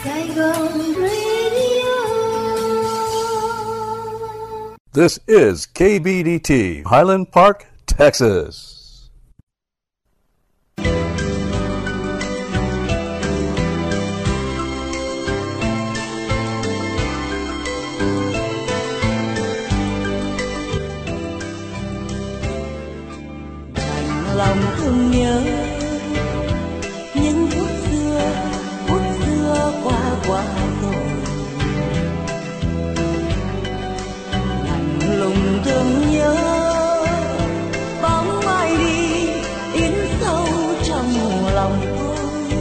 Saigon Radio. This is KBDT, Highland Park, Texas. Lòng thương nhớ những phút xưa qua rồi, lạnh lùng thương nhớ bóng ai đi in sâu trong lòng tôi.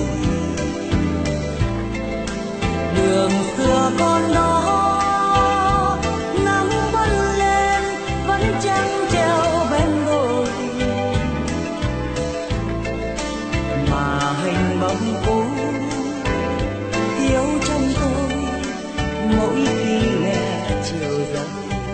Đường xưa con đó nắng vẫn lên vẫn trăng treo bên đồi, mà hình bóng cũ thiếu trong tôi mỗi khi nghe chiều rơi.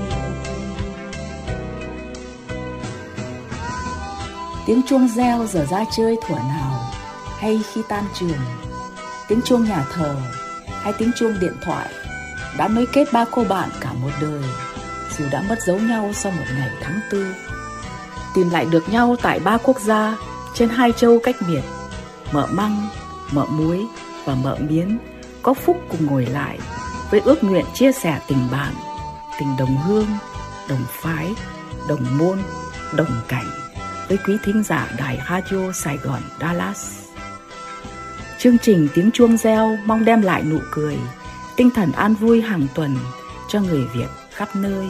Tiếng chuông reo giờ ra chơi thuở nào hay khi tan trường, tiếng chuông nhà thờ hay tiếng chuông điện thoại đã nối kết ba cô bạn cả một đời, dù đã mất dấu nhau sau một ngày tháng tư. Tìm lại được nhau tại ba quốc gia trên hai châu cách biệt, Mợ Măng, Mợ Muối và Mợ Miến có phúc cùng ngồi lại với ước nguyện chia sẻ tình bạn, tình đồng hương, đồng phái, đồng môn, đồng cảnh với quý thính giả đài radio Sài Gòn Dallas. Chương trình Tiếng Chuông Reo mong đem lại nụ cười, tinh thần an vui hàng tuần cho người Việt khắp nơi.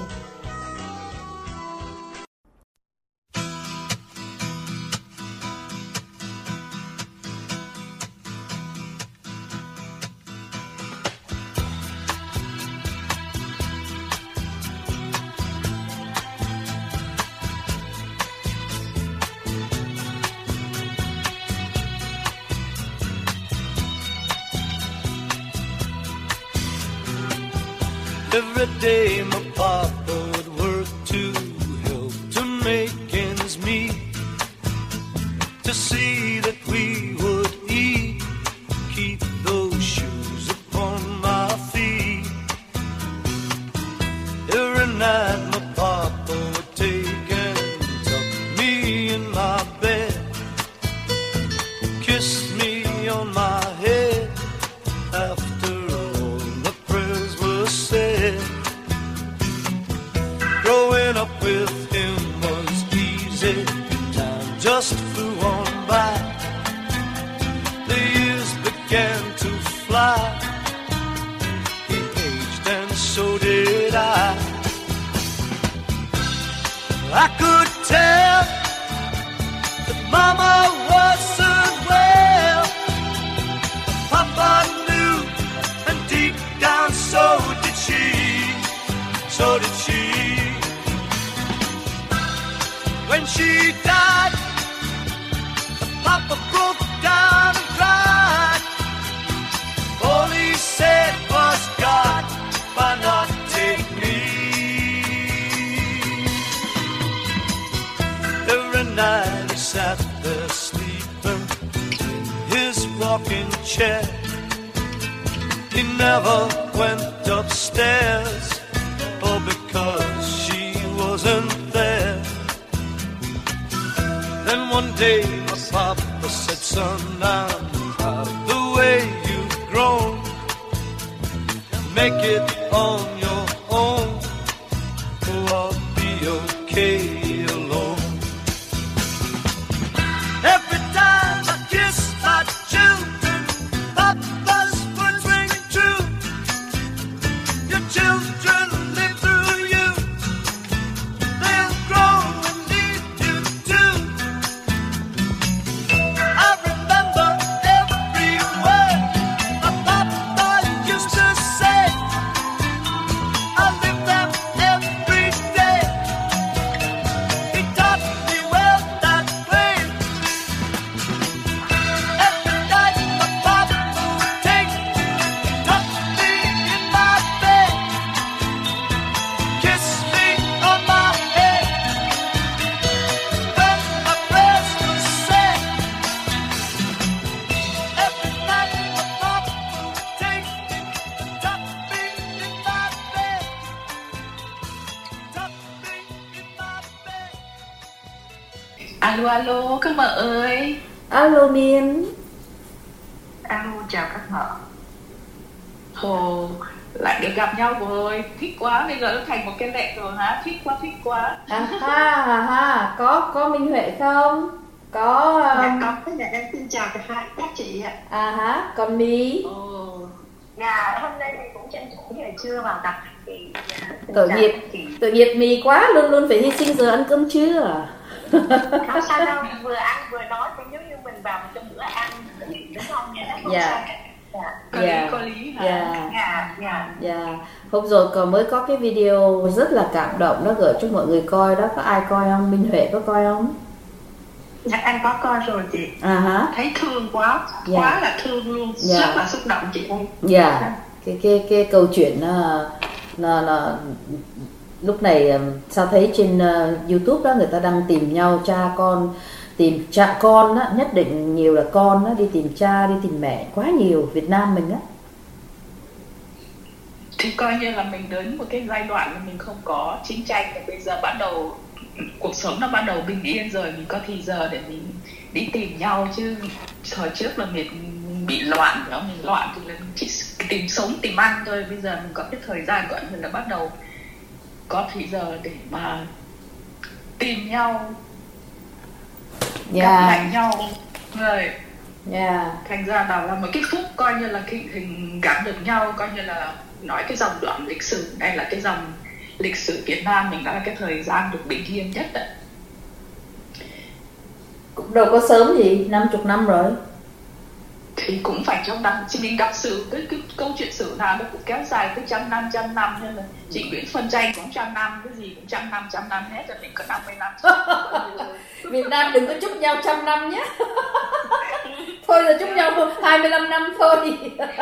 Every day my papa would work to help to make ends meet, to see that we would eat, keep those shoes upon my feet. Every night my papa would take and tuck me in my bed, kiss me on my head after all the prayers were said. Growing up with him was easy, time just flew on by. The years began to fly, he aged and so did I. I could tell that Mama wasn't well, Papa knew, and deep down so did she, so did she. When she died, Papa broke down and cried. All he said was, God, why not take me? Every night he sat there sleeping in his rocking chair. He never went upstairs, oh, because she wasn't there. Then one day my papa said, son, I'm proud of the way you've grown. Make it on your own, oh, I'll be okay alone. Every time I kiss my children, Papa's words ring true. Your children live through you, they'll grow and need you too. I remember every word my Papa used to say. Alo alo các mợ ơi. Alo Miên. Alo chào các mợ. Ồ, lại được gặp nhau rồi, thích quá, bây giờ nó thành một cái lệ rồi hả? Thích quá. Có Minh Huệ không? Có Dạ có, dạ em xin chào các chị ạ. Còn My. Dạ hôm nay mình cũng tranh thủ giờ trưa vào gặp chị. Tội nghiệp My quá, luôn phải hy sinh giờ ăn cơm trưa. Không sao đâu, vừa ăn vừa nói cũng giống như mình vào trong bữa ăn đúng không? Dạ. Có lý hả? Dạ. Hôm rồi mới có cái video rất là cảm động, nó gửi cho mọi người coi đó, có ai coi không? Minh Huệ có coi không? Dạ em có coi rồi chị. Thấy thương quá, quá là thương luôn, rất là xúc động chị ơi. Dạ. Cái câu chuyện nó lúc này sao thấy trên YouTube đó người ta đang tìm nhau tìm cha con á, nhất định nhiều là con á, đi tìm cha, đi tìm mẹ quá nhiều. Việt Nam mình á thì coi như là mình đến một cái giai đoạn mà mình không có chiến tranh, và bây giờ bắt đầu cuộc sống nó bắt đầu bình yên rồi, mình có thì giờ để mình đi tìm nhau. Chứ thời trước là mình bị loạn, mình loạn thì là mình chỉ tìm sống tìm ăn thôi. Bây giờ mình có cái thời gian gọi là bắt đầu có thì giờ để mà tìm nhau, gặp lại nhau rồi. Thành ra là một cái phút coi như là cái hình gặp được nhau, coi như là nói cái dòng đoạn lịch sử này là cái dòng lịch sử Việt Nam mình, đã là cái thời gian được bình yên nhất đấy. Cũng đâu có sớm gì, 50 năm rồi. Thì cũng phải trong năm, chứ mình đọc sử cái câu chuyện sử nào nó cũng kéo dài tới trăm năm, nên là chị Nguyễn phân tranh cũng 100 năm, cái gì cũng trăm năm hết, rồi mình có 50 năm. Việt Nam đừng có chúc nhau 100 năm nhé. Thôi là chúc nhau 25 năm thôi.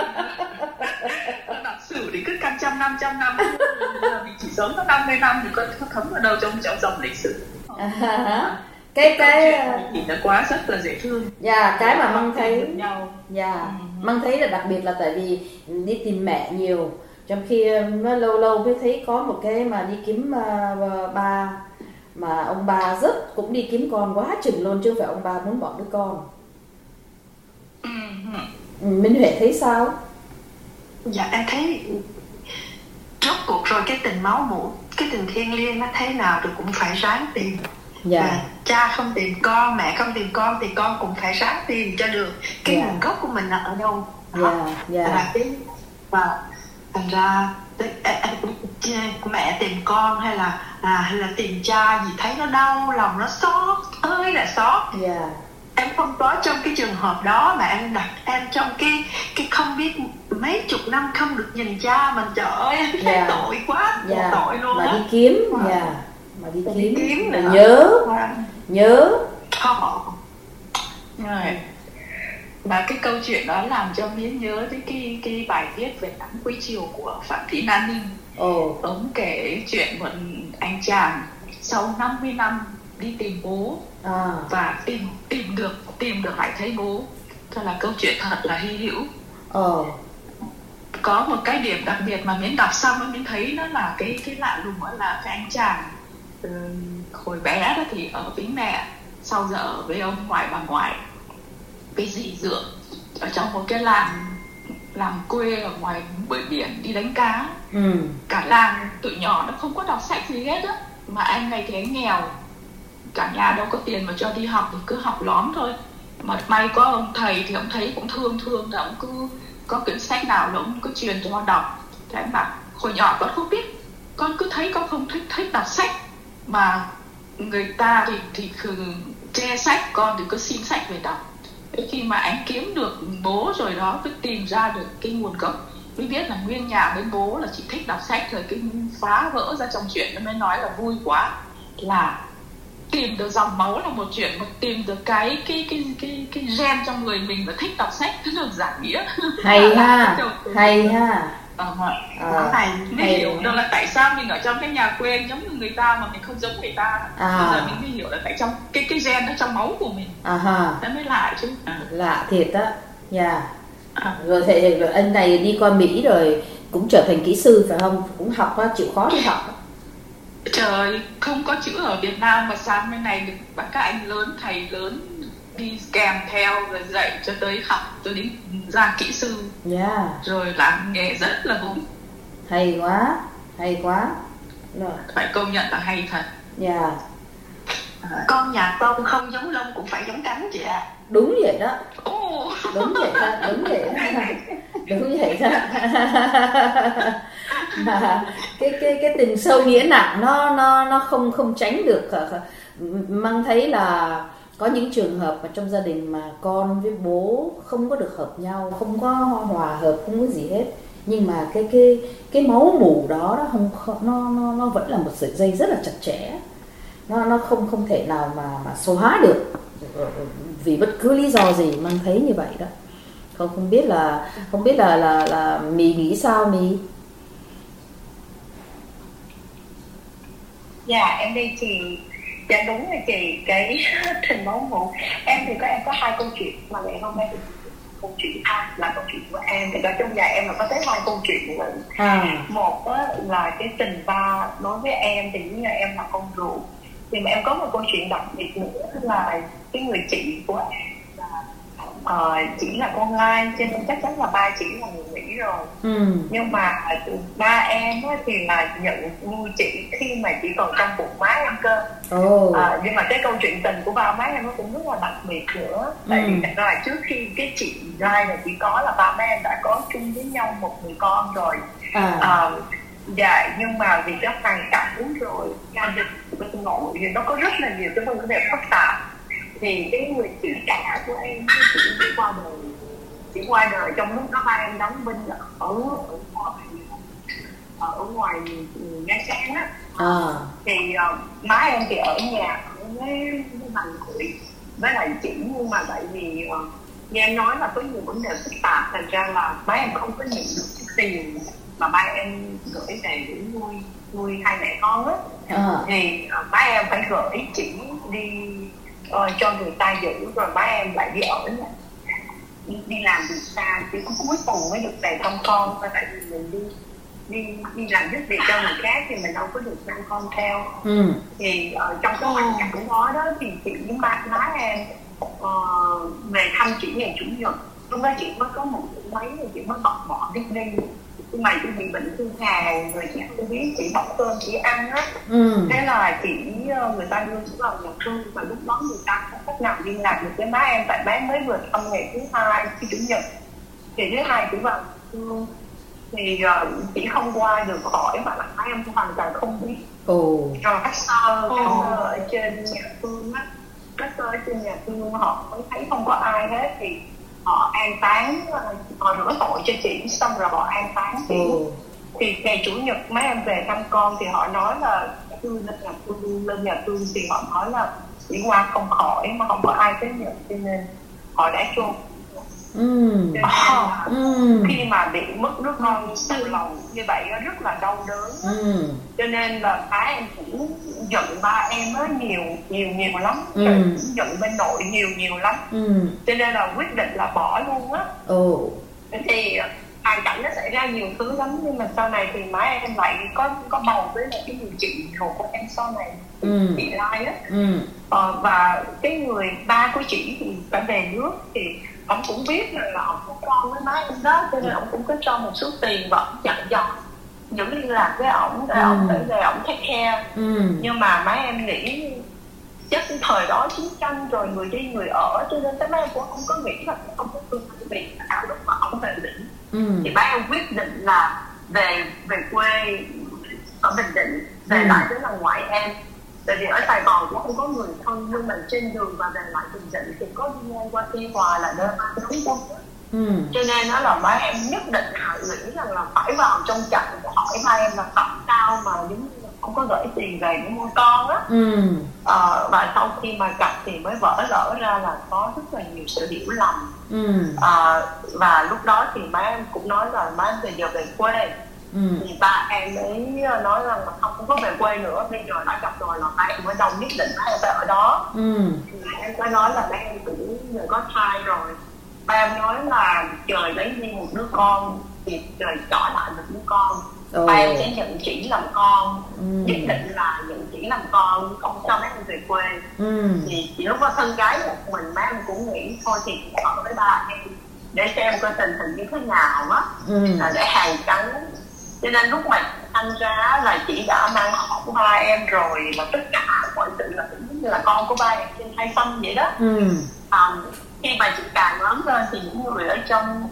Đọc sử thì cứ căn trăm năm, mình chỉ sống có 50 năm thì có thấm vào đâu trong dòng lịch sử. Cái thì nó quá rất là dễ thương. Cái mà Măng thấy Măng thấy là đặc biệt là tại vì đi tìm mẹ nhiều, trong khi nó lâu mới thấy có một cái mà đi kiếm ba, mà ông ba cũng đi kiếm con quá chừng luôn, chứ không phải ông ba muốn bỏ đứa con. Minh Huệ thấy sao? Dạ em thấy rốt cuộc rồi cái tình máu mủ, cái tình thiêng liêng nó thế nào thì cũng phải ráng tìm. Cha không tìm con, mẹ không tìm con thì con cũng phải ráng tìm cho được cái nguồn gốc của mình là ở đâu. Là cái và thành ra mẹ tìm con hay là tìm cha gì thấy nó đau lòng, nó xót ơi là xót. Em không có trong cái trường hợp đó, mà em đặt em trong cái không biết mấy chục năm không được nhìn cha mình, trời ơi em thấy tội quá, tội luôn mà á. Đi kiếm mà đi kiếm là nhớ rồi. Và cái câu chuyện đó làm cho Miến nhớ tới cái bài viết về Nắng Cuối Chiều của Phạm Thị Lan Ninh. Ông kể chuyện một anh chàng sau 50 năm đi tìm bố và tìm được lại thấy bố. Thật là câu chuyện thật là hy hữu. Có một cái điểm đặc biệt mà Miến đọc xong Miến thấy nó là cái lạ lùng, đó là cái anh chàng hồi bé đó thì ở với mẹ, sau giờ ở với ông ngoại bà ngoại, cái dì dượng ở trong một cái làng quê ở ngoài bờ biển đi đánh cá. Cả làng tụi nhỏ nó không có đọc sách gì hết á, mà anh này thì anh nghèo, cả nhà đâu có tiền mà cho đi học thì cứ học lóm thôi. Mà may có ông thầy thì ông thấy cũng thương thì ông cứ có quyển sách nào là ông cứ truyền cho con đọc. Thế anh bảo hồi nhỏ con không biết, con cứ thấy con không thích đọc sách, mà người ta thì che sách, con thì cứ xin sách về đọc. Khi mà anh kiếm được bố rồi đó, cứ tìm ra được cái nguồn gốc, mới biết là nguyên nhà với bố là chỉ thích đọc sách thôi. Cái phá vỡ ra trong chuyện nó mới nói là vui quá, là tìm được dòng máu là một chuyện, mà tìm được cái gen trong người mình là thích đọc sách, tức là giả nghĩa. Hay ha. Mới hiểu được là tại sao mình ở trong cái nhà quê giống như người ta mà mình không giống người ta. Bây giờ mình mới hiểu là tại trong cái gen nó trong máu của mình. Nó mới lạ chứ. Lạ thiệt á. Rồi thì anh này đi qua Mỹ rồi cũng trở thành kỹ sư phải không? Cũng học, chịu khó đi học. Trời, không có chữ ở Việt Nam mà sang bên này được các anh lớn, thầy lớn đi kèm theo rồi dạy cho tới học cho đến ra kỹ sư. Rồi làm nghề rất là vui. Hay quá. Rồi. Phải công nhận là hay thật. Con nhà tôm không giống lông cũng phải giống cánh chị ạ. Đúng vậy đó. Đúng vậy đó. Mà cái tình sâu nghĩa nặng nó không tránh được. Mang thấy là có những trường hợp mà trong gia đình mà con với bố không có được hợp nhau, không có hòa hợp, không có gì hết, nhưng mà cái máu mủ đó nó vẫn là một sợi dây rất là chặt chẽ, nó không thể nào mà xóa được vì bất cứ lý do gì. Mang thấy như vậy đó. Không biết là Mì nghĩ sao Mì? Dạ em đây thì đúng rồi chị, cái tình máu mủ em có hai câu chuyện mà mẹ không nghe được. Câu chuyện là câu chuyện của em thì trong nhà em là có tới hai câu chuyện của mình. Một là cái tình ba đối với em thì như em là con ruột, thì mà em có một câu chuyện đặc biệt nữa là cái người chị của em là chỉ là con lai, cho nên chắc chắn là ba chỉ là người Mỹ rồi. Nhưng mà ba em thì là nhận nuôi chị khi mà chỉ còn trong bụng má em cơ. Nhưng mà cái câu chuyện tình của ba má em nó cũng rất là đặc biệt nữa. Tại vì thật ra là trước khi cái chị Lai này chỉ có là ba má em đã có chung với nhau một người con rồi. Dạ, nhưng mà vì cái hoàn cảnh rồi gia đình bên nội thì nó có rất là nhiều cái vấn đề phức tạp, thì cái người chị cả của em chỉ qua đời trong lúc đó ba em đóng binh ở ngoài Nha Trang á. Thì má em thì ở nhà với bằng tuổi với lại chị, nhưng mà tại vì như em nói là có nhiều vấn đề phức tạp, thành ra là má em không có nhận được cái tiền mà ba em gửi về để nuôi hai mẹ con á. Thì má em phải gửi chỉ đi cho người ta giữ, rồi má em lại đi ở nhà, đi làm việc xa, chỉ có cuối cùng mới được về thăm con. Tại vì mình đi làm giúp việc cho người khác thì mình đâu có được mang con theo. Thì trong cái hoàn cảnh đó thì chị với má em về thăm chị ngày chủ nhật. Lúc đó chị mới có một tuổi mấy rồi chị mới bỏ đi. Nhưng mà chị bị bệnh thương hàn rồi chị không biết, chị bóc cơm chị ăn á. Thế là người ta đưa xuống vào nhà thương, và lúc đó người ta không cách nào liên lạc được với má em, tại má em mới vừa thăm ngày thứ hai khi chủ nhật, thì thứ hai chị vào thương thì chị không qua được khỏi, mà má em hoàn toàn không biết. Rồi các sơ ở trên nhà thương á, các sơ ở trên nhà thương họ mới thấy không có ai hết thì họ an táng, họ rửa tội cho chị xong rồi họ an táng chị. Thì ngày chủ nhật má em về thăm con thì họ nói là lên nhà thương thì họ nói là chị qua không khỏi mà không có ai tới nhận, cho nên họ đã chôn. Khi mà bị mất đứa con đầu lòng như vậy nó rất là đau đớn. Cho nên là má em cũng giận ba em á nhiều lắm, giận bên nội nhiều lắm. Cho nên là quyết định là bỏ luôn á. Thì hoàn cảnh nó xảy ra nhiều thứ lắm, nhưng mà sau này thì má em lại có bầu với lại cái người chị ruột của em sau này, chị Lai á. Và cái người ba của chị thì phải về nước, thì ông cũng biết là ông có con với má em đó, cho nên ông cũng có cho một số tiền và ông dặn dò giữ liên lạc với ổng để ổng tới về ổng take care. Nhưng mà má em nghĩ chắc thời đó chiến tranh rồi người đi người ở, cho nên tới má em cũng không có nghĩ là ông có tương lai vì lúc mà ổng về Định. Thì má em quyết định là về quê ở Bình Định, về lại với là ngoại em. Tại vì ở Sài Gòn cũng không có người thân, nhưng mà trên đường và về lại Bình Định thì có đi ngang qua Tuy Hòa là nơi má đóng quân. Cho nên nó là má em nhất định nghĩ rằng là phải vào trong trận để hỏi ba em là tại sao mà giống như là không có gửi tiền về để mua con á. Và sau khi mà gặp thì mới vỡ lỡ ra là có rất là nhiều sự hiểu lầm. Và lúc đó thì má em cũng nói là má em bây giờ về quê. Thì ba em ấy nói rằng là không có về quê nữa, bây giờ đã gặp rồi là ba em mới đồng nhất định má em phải ở đó. Thì ba em có nói là ba em cũng có thai rồi. Ba em nói là trời lấy đi một đứa con thì trời trỏ lại một đứa con. Ba em sẽ nhận chỉ làm con, nhất định là nhận chỉ làm con, không cho mấy em về quê. Thì chỉ lúc đó thân gái một mình, má em cũng nghĩ thôi thì ở với ba em để xem coi tình hình như thế nào á, là để hàn gắn. Cho nên lúc mà anh ra là chị đã mang họ của ba em rồi, là tất cả mọi sự là cũng như là con của ba em trên hai phân vậy đó. Khi mà chị càng lớn lên thì những người ở trong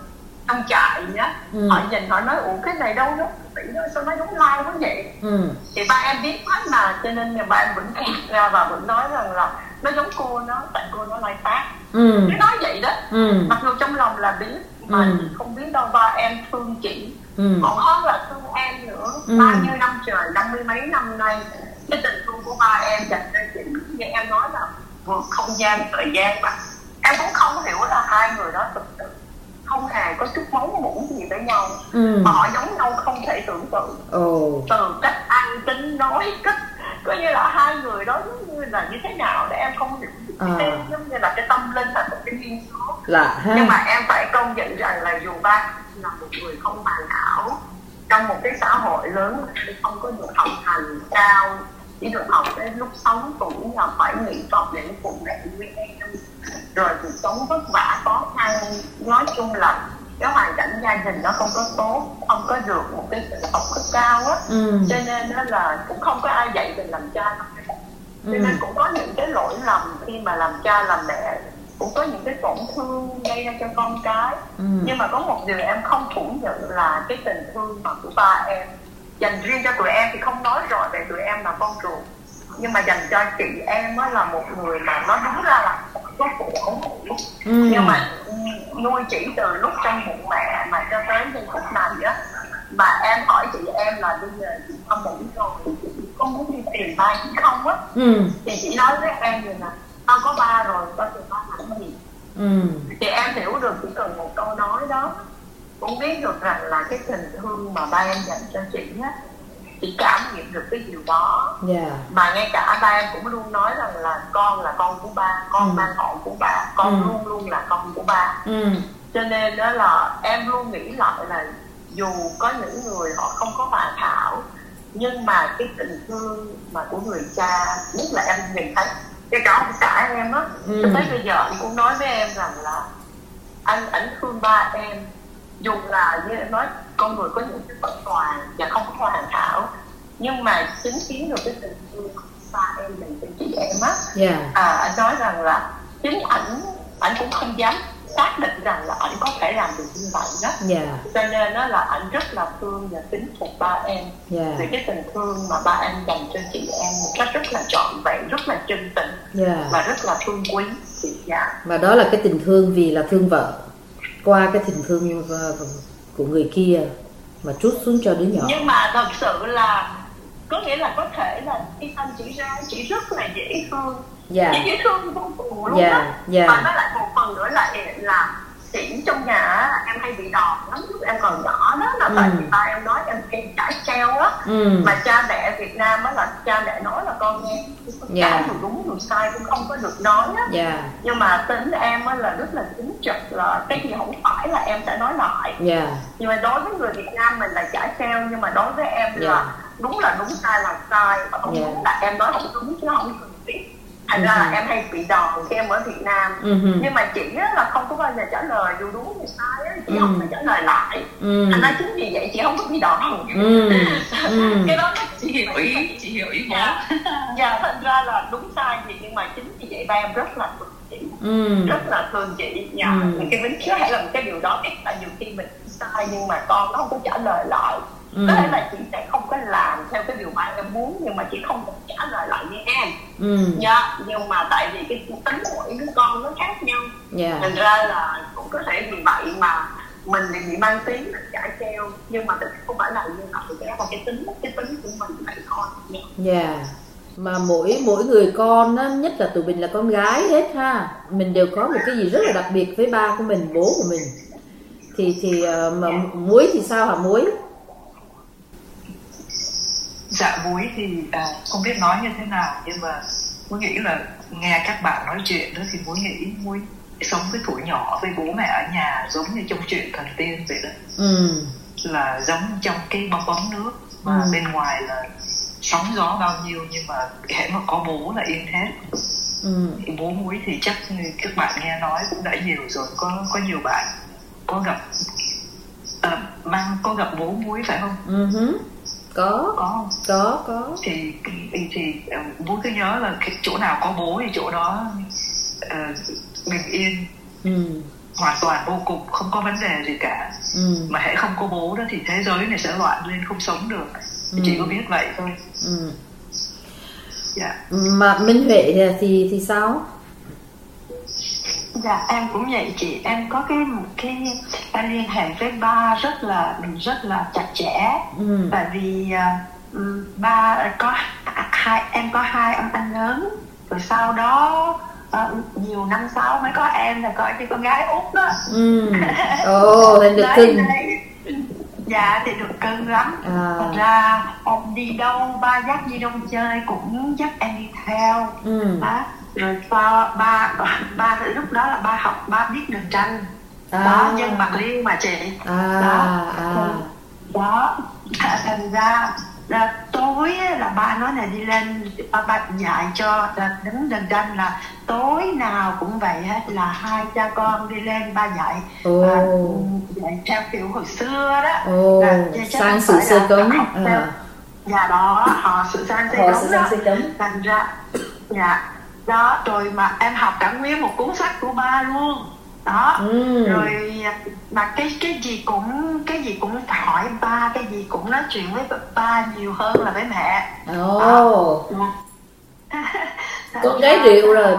trại nhá, họ nhìn họ nói ủa cái này đâu đó tỷ đó, sao nó giống lai quá vậy. Thì ba em biết hết mà, cho nên nhà ba em vẫn kẹt ra và vẫn nói rằng là nó giống cô nó, tại cô nó lai phát. Cứ nói vậy đó. Mặc dù trong lòng là biết mà không biết đâu ba em thương chị, còn hơn là thương em nữa. Bao nhiêu năm trời, 50 mấy năm nay, cái tình thương của ba em dành cho chị như em nói là vượt không gian thời gian mà em cũng không hiểu là hai người đó thực sự không hề có chút máu mủ gì với nhau, mà họ giống nhau không thể tưởng tượng. Từ cách ăn tính nói, cách coi như là hai người đó giống như là như thế nào để em không hiểu. Giống như là cái tâm linh là một cái duyên số. Nhưng mà em phải công nhận rằng là dù ba là một người không hoàn hảo trong một cái xã hội lớn, không có được học hành cao, chỉ được học đến lúc 6 tuổi là phải nghỉ học để phụ mẹ nuôi em, rồi cuộc sống vất vả khó khăn. Nói chung là cái hoàn cảnh gia đình nó không có tốt, không có được một cái sự học thức cao á, cho nên đó là cũng không có ai dạy mình làm cha làm mẹ. Cho nên cũng có những cái lỗi lầm khi mà làm cha làm mẹ, cũng có những cái tổn thương gây ra cho con cái. Nhưng mà có một điều em không phủ nhận là cái tình thương mà của ba em dành riêng cho tụi em thì không nói rõ về tụi em là con ruột, nhưng mà dành cho chị em á là một người mà nó đúng ra là có phụ ổn hữu. Nhưng mà nuôi chị từ lúc trong bụng mẹ mà cho tới giây phút này á, mà em hỏi chị em là bây giờ chị không đủ rồi, chị có muốn đi tìm ba chị không á, thì chị nói với em vậy nè, tao có ba rồi, tao tìm ba làm gì. Thì em hiểu được chỉ cần một câu nói đó cũng biết được rằng là cái tình thương mà ba em dành cho chị á, chị cảm nghiệm được cái điều đó. Mà ngay cả ba em cũng luôn nói rằng là con là con của ba, con mang họ của ba, con luôn luôn là con của ba. Cho nên đó là em luôn nghĩ lại là dù có những người họ không có hoàn hảo, nhưng mà cái tình thương mà của người cha, nhất là em nhìn thấy cái cả ông xã em á, cho tới bây giờ anh cũng nói với em rằng là ảnh thương ba em, dù là như em nói con người có những cái bất toàn và không có hoàn hảo, nhưng mà chứng kiến được cái tình thương của ba em dành cho chị em á. Anh nói rằng là chính ảnh cũng không dám xác định rằng là ảnh có thể làm được như vậy đó. Cho nên đó là ảnh rất là thương và kính phục ba em về cái tình thương mà ba em dành cho chị em một cách rất là trọn vẹn, rất là chân tình và rất là thương quý. Và đó là cái tình thương vì là thương vợ, qua cái tình thương của người kia mà trút xuống cho đứa nhỏ. Nhưng mà thật sự là có nghĩa là có thể là khi anh chỉ ra chị rất là dễ thương, dễ thương vô cùng luôn á. Và nó lại một phần nữa là xỉn trong nhà em hay bị đòn lắm lúc em còn nhỏ đó, là tại vì ba em nói em hay cãi treo á, mà cha mẹ Việt Nam á là cha mẹ nói là con nghe cãi dù đúng dù sai cũng không có được nói á. Nhưng mà tính em á là rất là chính trực, là cái gì không phải là em sẽ nói lại. Nhưng mà đối với người Việt Nam mình là cãi treo, nhưng mà đối với em là đúng sai là sai, và không đúng là em nói không đúng chứ không cần biết. Thành ra là em hay bị đòn khi em ở Việt Nam. Nhưng mà chị á là không có bao giờ trả lời dù đúng dù sai á, chị không phải trả lời lại. Thành ra chính vì vậy chị không có bị đòn. Cái đó chị hiểu ý bố. Thành ra là đúng sai gì, nhưng mà chính vì vậy ba em rất là thương chị, rất là thương chị. Cái Vinh có thể là một cái điều đó, tại nhiều khi mình sai nhưng mà con nó không có trả lời lại. Có thể là chị sẽ không có làm theo cái điều mà em muốn, nhưng mà chị không có trả lời lại như em. Nhưng mà tại vì cái tính mỗi đứa con nó khác nhau, thành ra là cũng có thể vì vậy mà mình thì bị mang tiếng là cãi treo, nhưng mà không phải là như vậy. Cái đó là cái tính của mình vậy thôi. Mà mỗi người con đó, nhất là tụi mình là con gái hết ha, mình đều có một cái gì rất là đặc biệt với ba của mình, bố của mình. Thì mà Muối thì sao hả Muối? Dạ Muối thì không biết nói như thế nào, nhưng mà Muối nghĩ là nghe các bạn nói chuyện đó thì Muối nghĩ Muối sống cái tuổi nhỏ với bố mẹ ở nhà giống như trong chuyện thần tiên vậy đó. Là giống trong cái bong bóng nước mà bên ngoài là sóng gió bao nhiêu, nhưng mà hễ mà có bố là yên hết. Bố muối thì chắc các bạn nghe nói cũng đã nhiều rồi, có nhiều bạn có gặp có gặp bố muối phải không? Có thì bố cứ nhớ là cái chỗ nào có bố thì chỗ đó bình yên, hoàn toàn vô cùng, không có vấn đề gì cả. Mà hễ không có bố đó thì thế giới này sẽ loạn lên, không sống được. Chỉ có biết vậy thôi. Mà Minh Huệ thì sao? Dạ em cũng vậy chị, em có cái liên hệ với ba rất là chặt chẽ. Tại vì ba em có hai ông anh lớn, rồi sau đó nhiều năm sau mới có em, là coi như con gái út đó. Nên được cưng. Dạ thì được cưng lắm. Thật ra em đi đâu ba dắt đi đâu chơi cũng dắt em đi theo. Rồi ba lúc đó là ba biết đàn tranh đó, dân Bạc Liêu mà chị. Đó thành ra là tối là ba nói là đi lên, ba dạy cho là đứng đàn tranh là tối nào cũng vậy hết, là hai cha con đi lên ba dạy. Dạy theo kiểu hồi xưa đó, sang sự sơ cống. Dạ đó, họ sự sang sơ cống. Thành ra dạ đó, rồi mà em học cả nguyên một cuốn sách của ba luôn đó. Rồi mà cái gì cũng hỏi ba, cái gì cũng nói chuyện với ba nhiều hơn là với mẹ. Con gái rượu rồi.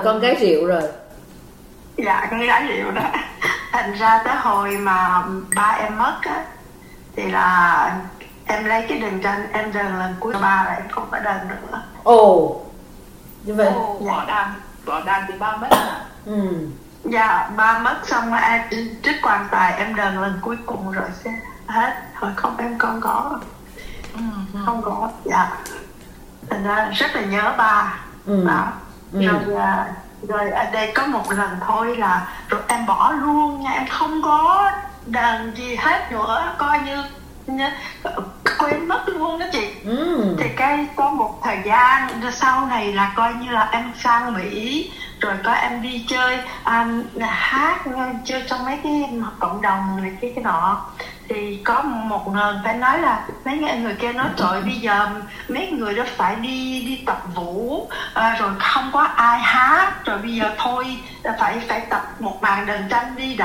Dạ con gái rượu đó. Thành ra tới hồi mà ba em mất á, thì là em lấy cái đờn tranh em đờn lần cuối ba là em không có đờn nữa. Như vậy. Bỏ đàn thì ba mất à? Dạ ba mất xong rồi em trích quan tài em đờn lần cuối cùng rồi sẽ hết. Hồi không em không có. Không có. Dạ. Thành ra rất là nhớ ba. Đó. Rồi ở đây có một lần thôi là rồi em bỏ luôn nha, em không có đờn gì hết nữa, coi như quên mất luôn đó chị. Thì cái có một thời gian sau này là coi như là em sang Mỹ, rồi có em đi chơi hát chơi trong mấy cái cộng đồng này cái nọ, thì có một lần phải nói là mấy người kia nói trời bây giờ mấy người đó phải đi tập vũ, rồi không có ai hát, rồi bây giờ thôi phải tập một màn đờn tranh đi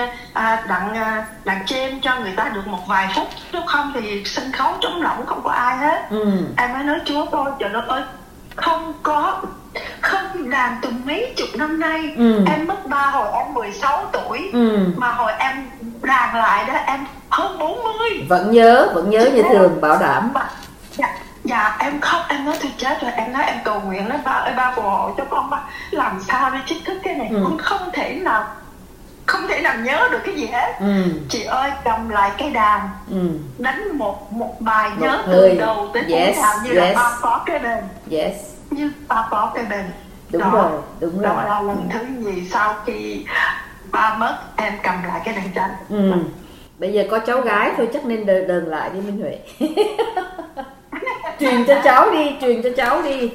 đặng trên cho người ta được một vài phút, nếu không thì sân khấu trống rỗng không có ai hết. Em mới nói Chúa tôi trời đất ơi, không đàn từ mấy chục năm nay. Em mất ba hồi em 16 tuổi, mà hồi em đàn lại đó em hơn 40. Vẫn nhớ như thường, bảo đảm. Dạ em khóc, em nói tôi chết rồi, em nói em cầu nguyện nói ba ơi ba phù hộ cho con, ba làm sao để chính thức cái này. Con không thể nào nhớ được cái gì hết. Chị ơi cầm lại cái đàn, đánh một bài nhớ từ đầu tới cuối đàn như là ba có cái đền. Như ba có cái đền. Đúng rồi. Đó là lần thứ nhì sau khi ba mất em cầm lại cái đàn tranh. Bây giờ có cháu gái thôi chắc nên đờn lại đi Minh Huệ. Truyền cho cháu đi.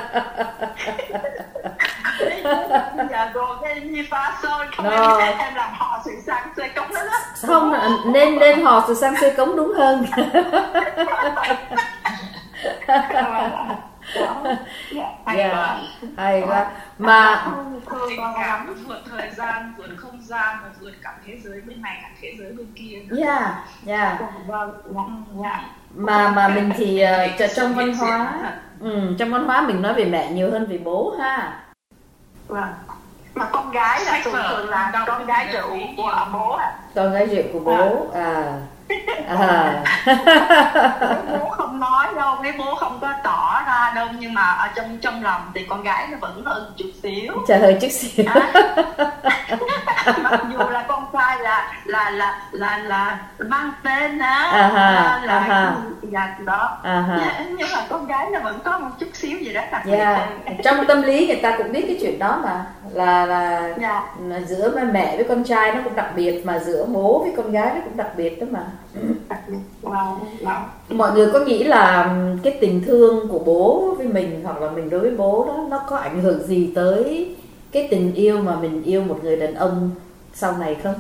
Dạ rồi cái như phá xôi không em làm họ sự sang xê cống đó. Không, nên họ sự sang xê cống đúng hơn. Hay quá. Mà tình cảm vượt thời gian, vượt không gian, và vượt cả thế giới bên này cả thế giới bên kia. Mà mình thì trong văn hóa mình nói về mẹ nhiều hơn về bố ha. Mà con gái là thường là con gái rượu của bố à. Con gái rượu của bố Bố không nói đâu, mấy bố không có tỏ ra đâu, nhưng mà ở trong lòng thì con gái nó vẫn hơn chút xíu. Trời ơi chút xíu. Mặc dù là con trai là mang tên á, dạ đó. Nhưng mà con gái nó vẫn có một chút xíu gì đó đặc biệt. Trong tâm lý người ta cũng biết cái chuyện đó mà. là giữa mẹ với con trai nó cũng đặc biệt, mà giữa bố với con gái nó cũng đặc biệt đó mà. Mọi người có nghĩ là cái tình thương của bố với mình hoặc là mình đối với bố đó nó có ảnh hưởng gì tới cái tình yêu mà mình yêu một người đàn ông sau này không?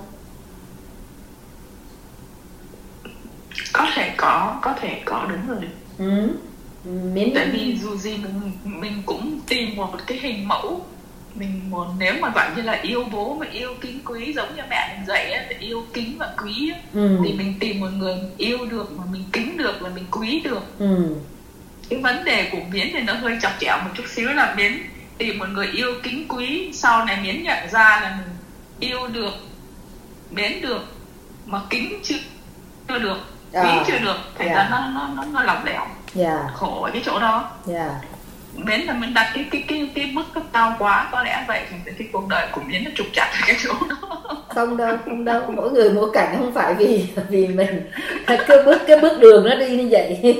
Có thể có đúng rồi. Tại vì dù gì mình cũng tìm một cái hình mẫu. Mình muốn, nếu mà gọi như là yêu bố mà yêu kính quý giống như mẹ mình dạy á, yêu kính và quý á, thì mình tìm một người yêu được mà mình kính được và mình quý được. Cái vấn đề của Miến thì nó hơi chọc chẽo một chút xíu là Miến tìm một người yêu kính quý, sau này Miến nhận ra là mình yêu được, mến được mà kính chưa được, quý chưa được, thành ra nó lỏng lẻo. Khổ ở cái chỗ đó. Miến là mình đặt cái mức cấp cao quá, có lẽ vậy thì cái cuộc đời của Miến nó trục trặc ở cái chỗ đó. Không đâu, mỗi người mỗi cảnh, không phải vì mình cái bước đường nó đi như vậy.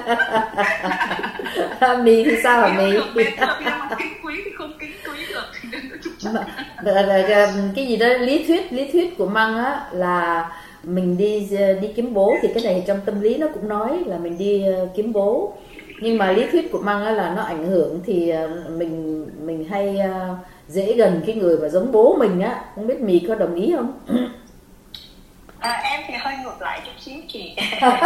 Mì thì sao hả Mì? Kính quý thì không kính quý được thì nó trục trặc. Cái gì đó lý thuyết của Măng á là mình đi kiếm bố, thì cái này trong tâm lý nó cũng nói là mình đi kiếm bố. Nhưng mà lý thuyết của Măng á là nó ảnh hưởng thì mình hay dễ gần cái người mà giống bố mình á. Không biết Mì có đồng ý không? Em thì hơi ngược lại chút xíu chị.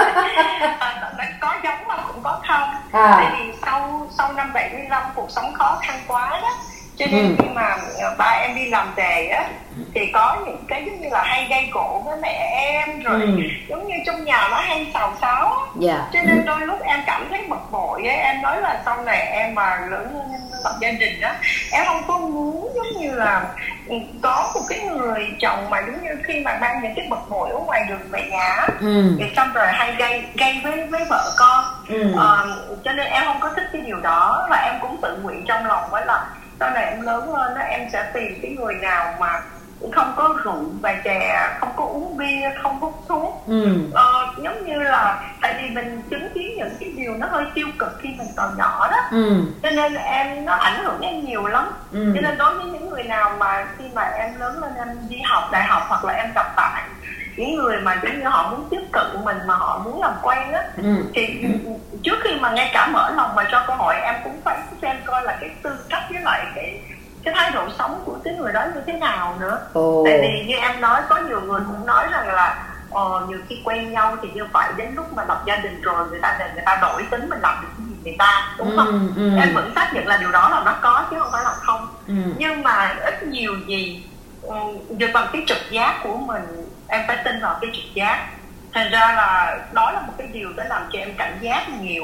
Có giống mà cũng có không. Tại vì sau năm 75 cuộc sống khó khăn quá đó, cho nên khi mà ba em đi làm về á thì có những cái giống như là hay gây gổ với mẹ em, rồi giống như trong nhà nó hay xào xáo á. Cho nên đôi lúc em cảm thấy bực bội ấy. Em nói là sau này em mà lớn lên lập gia đình á, em không có muốn giống như là có một cái người chồng mà giống như khi mà mang những cái bực bội ở ngoài đường về nhà á, thì xong rồi hay gây với vợ con. Cho nên em không có thích cái điều đó, và em cũng tự nguyện trong lòng với là sau này em lớn lên đó, em sẽ tìm cái người nào mà không có rượu và chè, không có uống bia, không hút thuốc. Giống như là tại vì mình chứng kiến những cái điều nó hơi tiêu cực khi mình còn nhỏ đó, cho nên nó ảnh hưởng em nhiều lắm. Cho nên đối với những người nào mà khi mà em lớn lên, em đi học đại học hoặc là em gặp bạn những người mà giống như họ muốn tiếp cận mình mà họ muốn làm quen á, thì trước khi mà ngay cả mở lòng mà cho câu hỏi, em cũng phải xem coi là cái tư cách với lại cái thái độ sống của cái người đó như thế nào nữa. Tại vì như em nói, có nhiều người cũng nói rằng là nhiều khi quen nhau thì như phải đến lúc mà lập gia đình rồi người ta đổi tính, mình làm được cái gì người ta, đúng không? Em vẫn xác nhận là điều đó là nó có chứ không phải là không. Nhưng mà ít nhiều gì được bằng cái trực giác của mình, em phải tin vào cái trực giác. Thành ra là đó là một cái điều đã làm cho em cảnh giác nhiều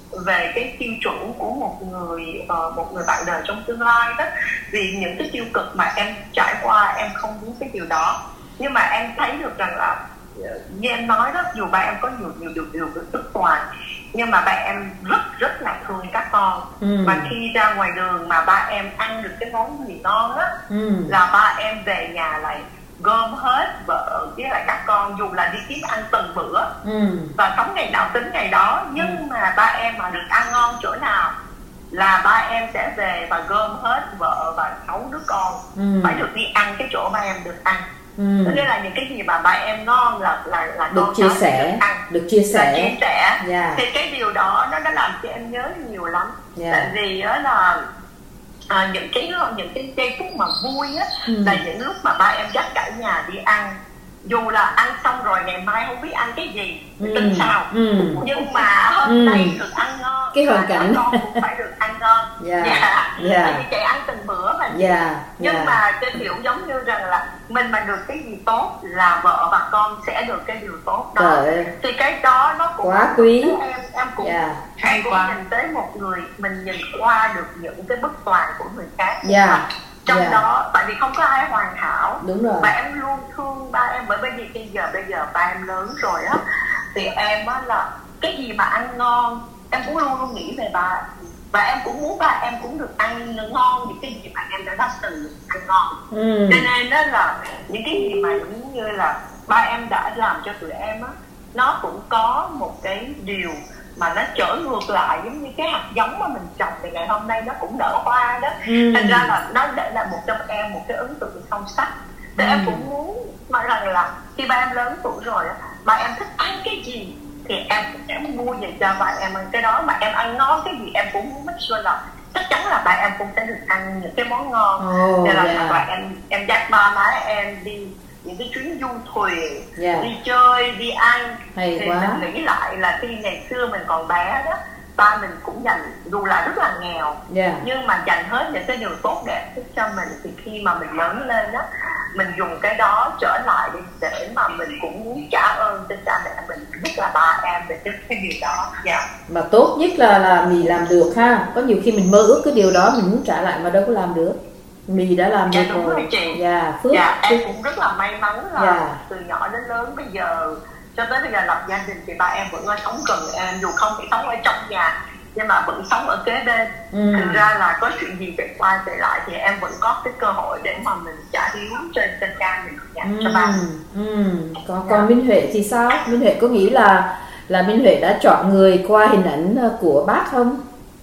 về cái tiêu chuẩn của một người bạn đời trong tương lai đó. Vì những cái tiêu cực mà em trải qua, em không muốn cái điều đó. Nhưng mà em thấy được rằng là như em nói đó, dù ba em có nhiều điều tức toàn, nhưng mà ba em rất là thương các con. Mà khi ra ngoài đường mà ba em ăn được cái món gì ngon á, là ba em về nhà lại gom hết vợ với lại các con, dù là đi kiếm ăn từng bữa và sống ngày nào tính ngày đó. Nhưng mà ba em mà được ăn ngon chỗ nào là ba em sẽ về và gom hết vợ và 6 đứa con phải được đi ăn cái chỗ ba em được ăn. Cho nên là những cái gì mà ba em ngon là được con chia sẻ, được chia sẻ. Thì cái điều đó nó đã làm cho em nhớ nhiều lắm. Tại vì đó là những cái giây phút mà vui á, là những lúc mà ba em dắt cả nhà đi ăn, dù là ăn xong rồi ngày mai không biết ăn cái gì tính sao, nhưng mà hôm nay được ăn ngon, cái hoàn cảnh con cũng phải được ăn ngon. Tại vì chạy ăn từng bữa mà. Nhưng mà cái kiểu giống như rằng là mình mà được cái gì tốt là vợ và con sẽ được cái điều tốt đó. Thì cái đó nó cũng quá quý. Em cũng nhìn tới một người, mình nhìn qua được những cái bất toàn của người khác. Trong đó, tại vì không có ai hoàn hảo. Đúng rồi. Và em luôn thương ba em, bởi vì bây giờ ba em lớn rồi á, thì em á là cái gì mà ăn ngon em cũng luôn nghĩ về ba, và em cũng muốn ba em cũng được ăn ngon những cái gì mà em đã từng ăn ngon. Cho nên đó là những cái gì mà giống như là ba em đã làm cho tụi em á, nó cũng có một cái điều mà nó trở ngược lại, giống như cái hạt giống mà mình trồng thì ngày hôm nay nó cũng nở hoa đó. Thành ra là nó để lại một trong em một cái ấn tượng sâu sắc. Thì em cũng muốn nói rằng là khi ba em lớn tuổi rồi, ba em thích ăn cái gì thì em cũng mua về cho ba em ăn cái đó, mà em ăn ngon cái gì em cũng muốn make sure là chắc chắn là ba em cũng sẽ được ăn những cái món ngon. Nên là hoặc là em dắt ba má em đi những cái chuyến du thuyền, đi chơi, đi ăn. Thì mình nghĩ lại là khi ngày xưa mình còn bé đó, ba mình cũng dành, dù là rất là nghèo, nhưng mà dành hết những cái điều tốt đẹp cho mình. Thì khi mà mình lớn lên đó, mình dùng cái đó trở lại để mà mình cũng muốn trả ơn cho cha mẹ mình, nhất là ba em về cái điều đó. Mà tốt nhất là Mì làm được ha. Có nhiều khi mình mơ ước cái điều đó mình muốn trả lại mà đâu có làm được. Mì đã làm được đúng rồi chị. Phước. Em cũng rất là may mắn là từ nhỏ đến lớn bây giờ, cho tới bây giờ lập gia đình thì ba em vẫn sống gần em, dù không phải sống ở trong nhà nhưng mà vẫn sống ở kế bên. Thực ra là có chuyện gì chạy qua chạy lại thì em vẫn có cái cơ hội để mà mình trả hiếu trên cha mình, cho ba. Còn Minh Huệ thì sao? Minh Huệ có nghĩ là Minh Huệ đã chọn người qua hình ảnh của bác không?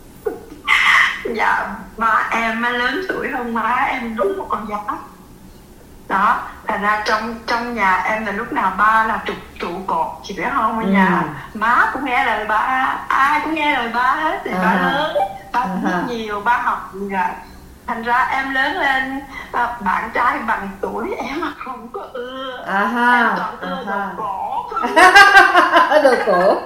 Dạ, ba em lớn tuổi hơn má em đúng một con giáp đó. Thành ra trong nhà em là lúc nào ba là trụ cột, chị biết không? Ở nhà má cũng nghe lời ba, ai cũng nghe lời ba hết. Thì ba lớn, ba biết nhiều, ba học. Thành ra em lớn lên, bạn trai bằng tuổi em mà không có ưa. Em chọn ưa đồ cổ. Đồ cổ.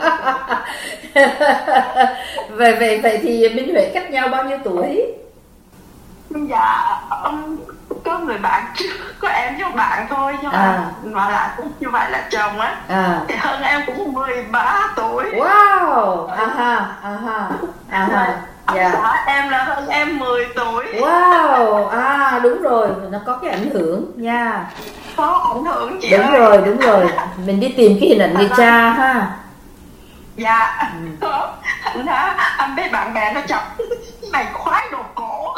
Vậy thì Minh Huệ cách nhau bao nhiêu tuổi? Dạ, có người bạn trước, có em với bạn thôi, nhưng mà là cũng như vậy là chồng á, thì hơn em cũng 13 tuổi. Wow. Dạ, em là hơn em 10 tuổi. Wow. Đúng rồi, nó có cái ảnh hưởng nha. Có ảnh hưởng chị ơi. Đúng rồi. Mình đi tìm cái hình ảnh người cha ha. Dạ. Thành ra anh biết bạn bè nó chọc mày khoái đồ cổ.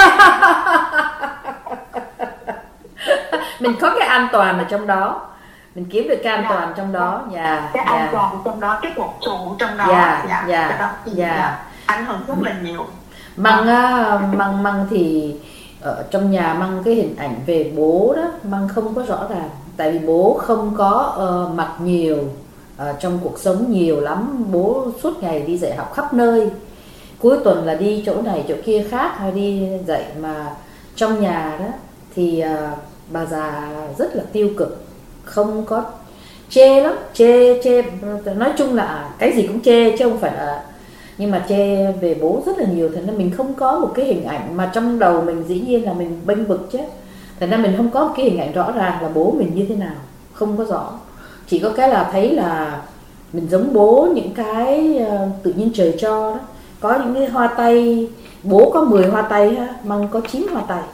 Mình có cái an toàn ở trong đó, mình kiếm được cái an toàn trong đó. Cái an toàn trong đó, cái cột trụ trong đó. Ảnh hưởng rất là nhiều. Măng thì ở trong nhà Măng cái hình ảnh về bố đó Măng không có rõ ràng, tại vì bố không có mặc nhiều trong cuộc sống nhiều lắm. Bố suốt ngày đi dạy học khắp nơi, cuối tuần là đi chỗ này chỗ kia khác hay đi dạy. Mà trong nhà đó thì bà già rất là tiêu cực, không có chê lắm, chê nói chung là cái gì cũng chê chứ không phải là, nhưng mà chê về bố rất là nhiều. Thành ra mình không có một cái hình ảnh mà trong đầu mình dĩ nhiên là mình bênh vực chứ. Thành ra mình không có một cái hình ảnh rõ ràng là bố mình như thế nào, không có rõ. Chỉ có cái là thấy là mình giống bố những cái tự nhiên trời cho đó. Có những cái hoa tay, bố có 10 hoa tay ha, Măng có 9 hoa tay.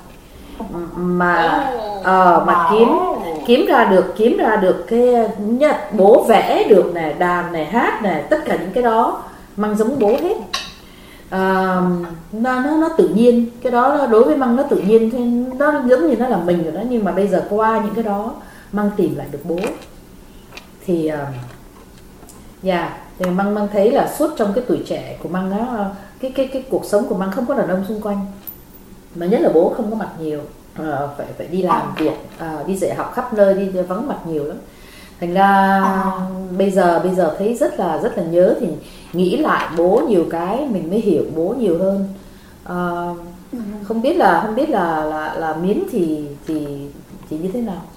Mà kiếm ra được cái bố vẽ được này, đàn này, hát này, tất cả những cái đó Măng giống bố hết. Nó tự nhiên, cái đó đối với Măng nó tự nhiên, thì nó giống như nó là mình rồi đó. Nhưng mà bây giờ qua những cái đó Măng tìm lại được bố thì thì Măng thấy là suốt trong cái tuổi trẻ của Măng á, cái cuộc sống của Măng không có đàn ông xung quanh, mà nhất là bố không có mặt nhiều, phải đi làm việc, đi dạy học khắp nơi, đi vắng mặt nhiều lắm. Thành ra bây giờ thấy rất là nhớ, thì nghĩ lại bố nhiều cái mình mới hiểu bố nhiều hơn. Không biết là Miến thì như thế nào?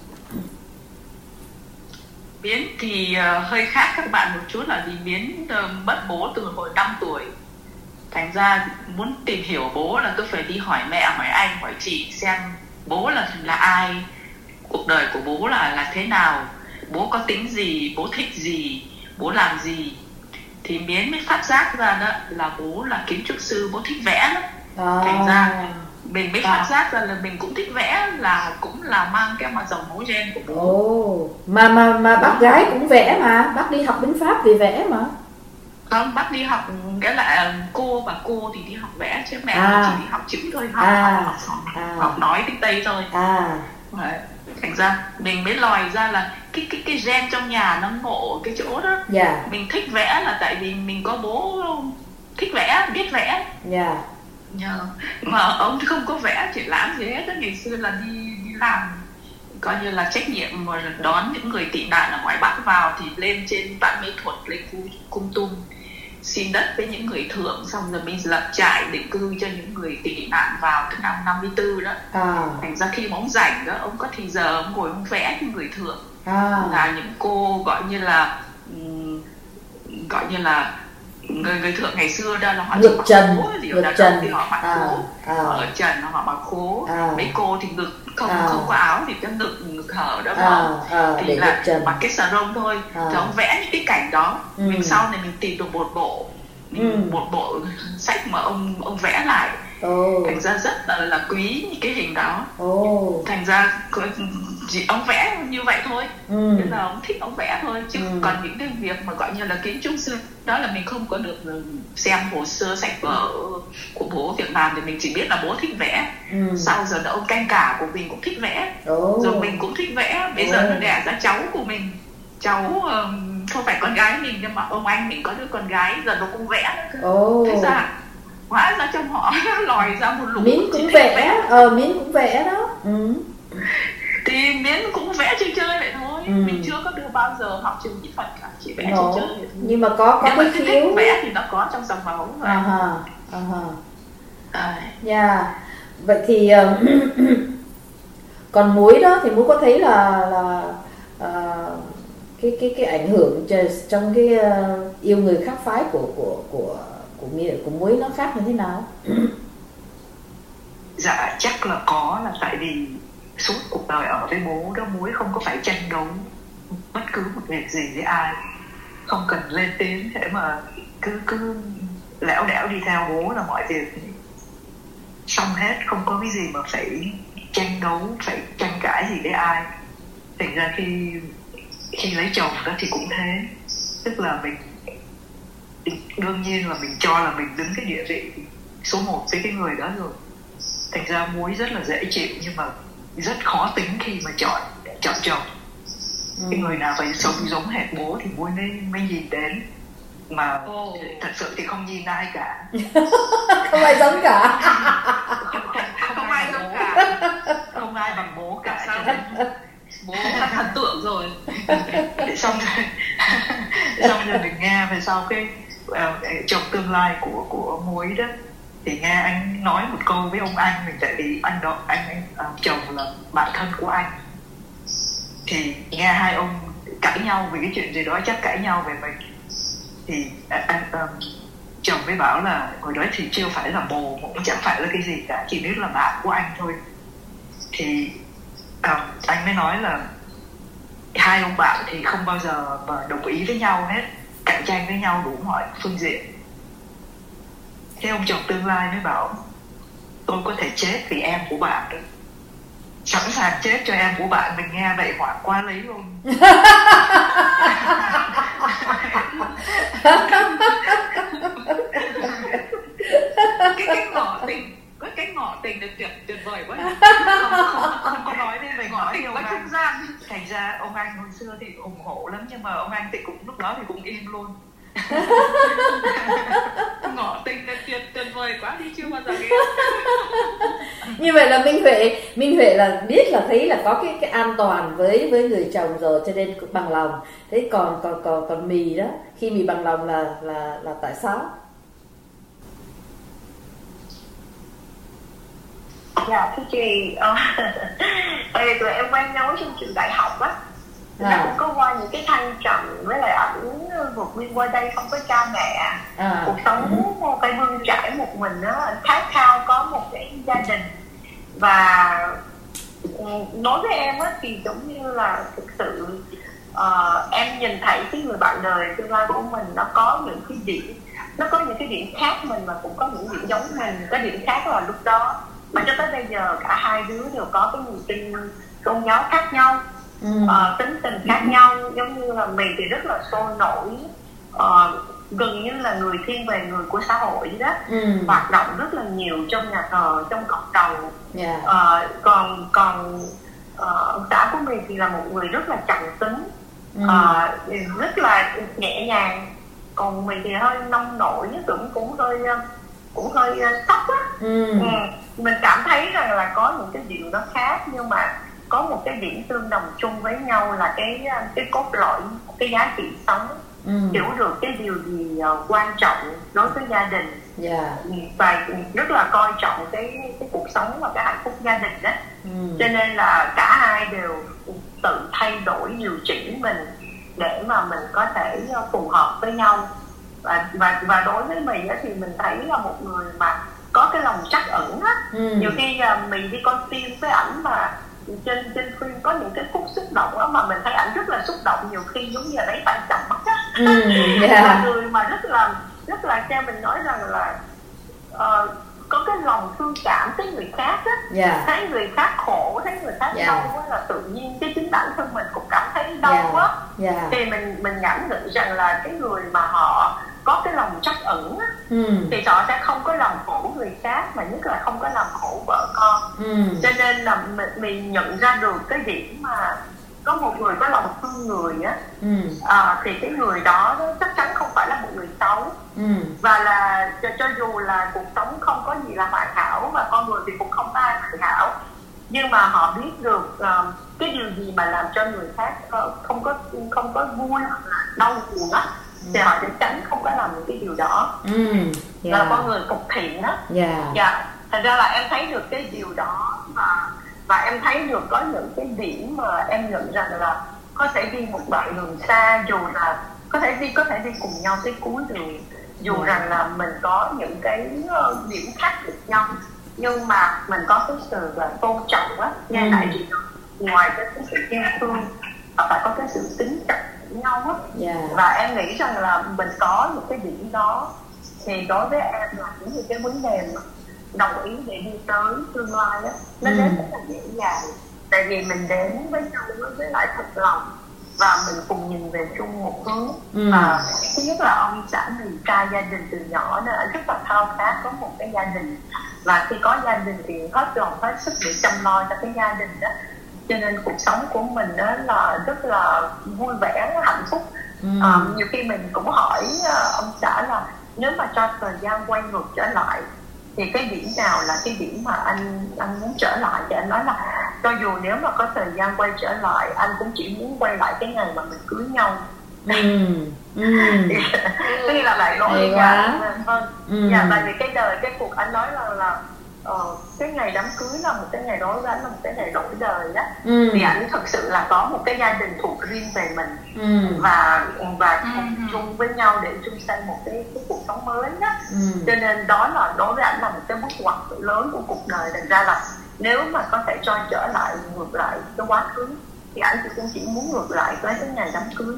Miến thì hơi khác các bạn một chút, là vì Miến mất bố từ hồi 5 tuổi. Thành ra muốn tìm hiểu bố là tôi phải đi hỏi mẹ, hỏi anh, hỏi chị xem bố là ai, cuộc đời của bố là thế nào, bố có tính gì, bố thích gì, bố làm gì. Thì Miến mới phát giác ra đó là bố là kiến trúc sư, bố thích vẽ lắm. Thành ra mình mới phát giác ra là mình cũng thích vẽ, là cũng là mang cái mà dòng máu gen của bố. Mà bác gái cũng vẽ mà, bác đi học bên Pháp vì vẽ mà. Không, bác đi học, nghĩa là cô thì đi học vẽ, chứ mẹ chỉ đi học chữ thôi, học nói tiếng Tây thôi. Thành ra mình mới lòi ra là cái gen trong nhà nó ngộ cái chỗ đó. Mình thích vẽ là tại vì mình có bố thích vẽ, biết vẽ. Mà ông không có vẽ triển lãm gì hết. Ngày xưa là đi làm coi như là trách nhiệm mà đón những người tị nạn ở ngoài Bắc vào thì lên trên Vạn Mỹ Thuật, lên Cung Tum xin đất với những người thượng, xong rồi mình lập trại định cư cho những người tị nạn vào từ năm 54 đó. Thành ra khi mà ông rảnh đó, ông có thì giờ ông ngồi ông vẽ những người thượng, là những cô gọi như là người thượng ngày xưa đó là họ ngực trần, thì họ mặc khố, họ ở trần họ mặc khố. Mấy cô thì ngực không có áo thì cái ngực hở đó thì là mặc cái xà rông thôi. Thì ông vẽ những cái cảnh đó. Mình sau này mình tìm được một bộ sách mà ông vẽ lại. Thành ra rất là quý những cái hình đó. Thành ra ông vẽ như vậy thôi. Nên là ông thích ông vẽ thôi. Chứ còn những cái việc mà gọi như là kiến trúc sư đó là mình không có được xem hồ sơ sách vở của bố Việt Nam, thì mình chỉ biết là bố thích vẽ. Sau giờ là ông canh cả của mình cũng thích vẽ. Rồi mình cũng thích vẽ. Bây giờ nó đẻ ra cháu của mình. Cháu không phải con gái mình, nhưng mà ông anh mình có đứa con gái, giờ nó cũng vẽ. Thế ra hóa ra trong họ lòi ra một lũ Miến cũng vẽ. Miến cũng vẽ đó. Thì Miến cũng vẽ chơi vậy thôi. Mình chưa có đưa bao giờ học trường mỹ thuật cả, chỉ vẽ chơi vậy thôi. Nhưng mà có cái khiếu vẽ thì nó có trong dòng máu rồi. Vậy thì còn Muối đó thì Muối có thấy là cái ảnh hưởng trong cái yêu người khác phái của Muối nó khác như thế nào? Dạ chắc là có, là tại vì suốt cuộc đời ở với bố đó, Muối không có phải tranh đấu bất cứ một việc gì với ai, không cần lên tiếng, để mà cứ lẻo đẻo đi theo bố là mọi việc xong hết, không có cái gì mà phải tranh đấu, phải tranh cãi gì với ai. Thành ra khi lấy chồng đó thì cũng thế, tức là mình đương nhiên là mình cho là mình đứng cái địa vị số 1 với cái người đó rồi. Thành ra Muối rất là dễ chịu, nhưng mà rất khó tính khi mà chọn chồng. Cái người nào phải sống giống hệt bố thì Muối mới nhìn đến. Mà thật sự thì không nhìn ai cả. Không ai giống cả. Không ai giống cả. Không ai bằng bố cả. Sao bố là thần tượng rồi. Xong rồi mình nghe về sau cái chồng tương lai của Muối đó, thì nghe anh nói một câu với ông anh mình, tại vì anh chồng là bạn thân của anh, thì nghe hai ông cãi nhau về cái chuyện gì đó, chắc cãi nhau về mình, thì chồng mới bảo là hồi đó thì chưa phải là bồ, cũng chẳng phải là cái gì cả, chỉ biết là bạn của anh thôi. Thì anh mới nói là hai ông bạn thì không bao giờ mà đồng ý với nhau hết, cạnh tranh với nhau đủ mọi phương diện. Thế ông chồng tương lai mới bảo tôi có thể chết vì em của bạn đó, sẵn sàng chết cho em của bạn. Mình nghe vậy hoảng quá lấy luôn. cái ngỏ tình là tuyệt vời quá. Không có nói với mình, nói với ông anh. Thành ra ông anh hồi xưa thì ủng hộ lắm, nhưng mà ông anh thì cũng lúc đó thì cũng im luôn. Ngỏ tình là tuyệt vời quá, đi chưa bao giờ nghe. Như vậy là Minh Huệ là biết là thấy là có cái an toàn với người chồng rồi, cho nên bằng lòng. Thế còn Mì đó, khi Mì bằng lòng là tại sao? Dạ thưa chị, tại vì tụi em quen nhau trong trường đại học á, nó cũng có qua những cái thăng trầm, với lại ảnh vượt biên qua đây không có cha mẹ, cuộc sống phải bươn trải một mình đó, anh khát khao có một cái gia đình. Và đối với em á thì giống như là thực sự em nhìn thấy cái người bạn đời tương lai của mình nó có những cái điểm khác mình, mà cũng có những điểm giống mình. Cái điểm khác là lúc đó mà cho tới bây giờ cả hai đứa đều có cái niềm tin tôn giáo khác nhau, tính tình khác nhau. Giống như là mình thì rất là sôi nổi, gần như là người thiên về người của xã hội đó, hoạt động rất là nhiều trong nhà thờ, trong cộng đồng. Còn ông xã của mình thì là một người rất là trầm tính, rất là nhẹ nhàng, còn mình thì hơi nông nổi, cũng hơi sốc á. Mình cảm thấy rằng là có những cái điều nó khác, nhưng mà có một cái điểm tương đồng chung với nhau là cái cốt lõi, cái giá trị sống, hiểu được cái điều gì quan trọng đối với gia đình, và rất là coi trọng cái cuộc sống và cái hạnh phúc gia đình đó. Cho nên là cả hai đều tự thay đổi, điều chỉnh mình để mà mình có thể phù hợp với nhau. Và đối với mình thì mình thấy là một người mà có cái lòng trắc ẩn á. Nhiều khi mình đi coi phim với ảnh mà trên phim có những cái phút xúc động á, mà mình thấy ảnh rất là xúc động, nhiều khi giống như là lấy tay chậm mắt á. Là người mà rất là theo mình nói rằng là có cái lòng thương cảm với người khác á. Thấy người khác khổ, thấy người khác đau á, là tự nhiên cái chính bản thân mình cũng cảm thấy đau quá. Thì mình cảm nhận rằng là cái người mà họ có cái lòng trắc ẩn á, thì họ sẽ không có làm khổ người khác, mà nhất là không có làm khổ vợ con. Cho nên là mình nhận ra được cái điểm mà có một người có lòng thương người á, thì cái người đó chắc chắn không phải là một người xấu. Và là cho dù là cuộc sống không có gì là hoàn hảo, và con người thì cũng không có ai hoàn hảo, nhưng mà họ biết được cái điều gì mà làm cho người khác không có vui hoặc là đau buồn á, thì họ sẽ tránh không có làm những cái điều đó. Là con người phục thiện á. Thành ra là em thấy được cái điều đó, và em thấy được có những cái điểm mà em nhận rằng là có thể đi một đoạn đường xa, dù là có thể đi cùng nhau tới cuối đường, dù rằng là mình có những cái điểm khác biệt nhau, nhưng mà mình có cái sự tôn trọng á, nghe lại gì đó, ngoài cái sự yêu thương phải có cái sự kính trọng với nhau á. Và em nghĩ rằng là mình có một cái điểm đó thì đối với em là những cái vấn đề mà đồng ý để đi tới tương lai á, nó đến rất là dễ dàng, tại vì mình đến với nhau với lại thật lòng, và mình cùng nhìn về chung một hướng. Và thứ nhất là ông xã mình ca gia đình từ nhỏ nên anh rất là khao khát có một cái gia đình, và khi có gia đình thì hết lòng hết sức để chăm lo cho cái gia đình đó. Cho nên cuộc sống của mình đó là rất là vui vẻ, hạnh phúc. Nhiều khi mình cũng hỏi ông xã là nếu mà cho thời gian quay ngược trở lại thì cái điểm nào là cái điểm mà anh muốn trở lại, thì anh nói là cho dù nếu mà có thời gian quay trở lại, anh cũng chỉ muốn quay lại cái ngày mà mình cưới nhau. Tức là lại nói tại vì cái cuộc anh nói là cái ngày đám cưới là một cái ngày đối với anh là một cái ngày đổi đời đó. Thì anh thực sự là có một cái gia đình thuộc riêng về mình, và cùng chung với nhau để chung xây một cái cuộc sống mới đó. Cho nên đó là đối với anh là một cái bước ngoặt lớn của cuộc đời. Thành ra là nếu mà có thể cho trở lại, ngược lại cái quá khứ, thì anh cũng chỉ muốn ngược lại tới cái ngày đám cưới.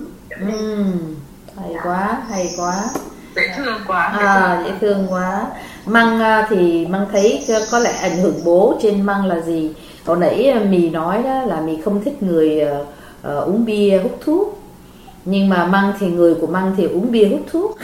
Hay quá. Dễ thương quá. Dễ thương quá. Măng thì Măng thấy có lẽ ảnh hưởng bố trên Măng là gì? Hồi nãy Mì nói đó là Mì không thích người uống bia hút thuốc, nhưng mà Măng thì người của Măng thì uống bia hút thuốc.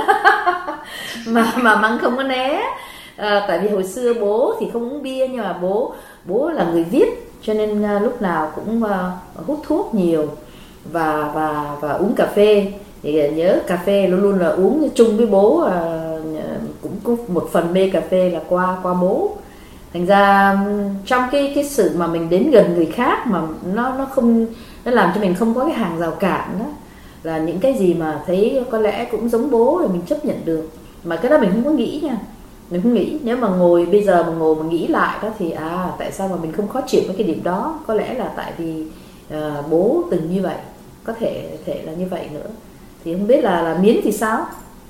mà Măng không có né. Tại vì hồi xưa bố thì không uống bia, nhưng mà bố là người viết, cho nên lúc nào cũng hút thuốc nhiều và uống cà phê. Thì nhớ cà phê luôn luôn là uống chung với bố, cũng có một phần mê cà phê là qua bố. Thành ra trong cái sự mà mình đến gần người khác mà nó làm cho mình không có cái hàng rào cản đó, là những cái gì mà thấy có lẽ cũng giống bố rồi mình chấp nhận được. Mà cái đó mình không có nghĩ nha, mình không nghĩ. Nếu mà bây giờ mà ngồi mà nghĩ lại đó thì tại sao mà mình không khó chịu với cái điểm đó? Có lẽ là tại vì bố từng như vậy, có thể là như vậy nữa. Thì không biết là Miến thì sao?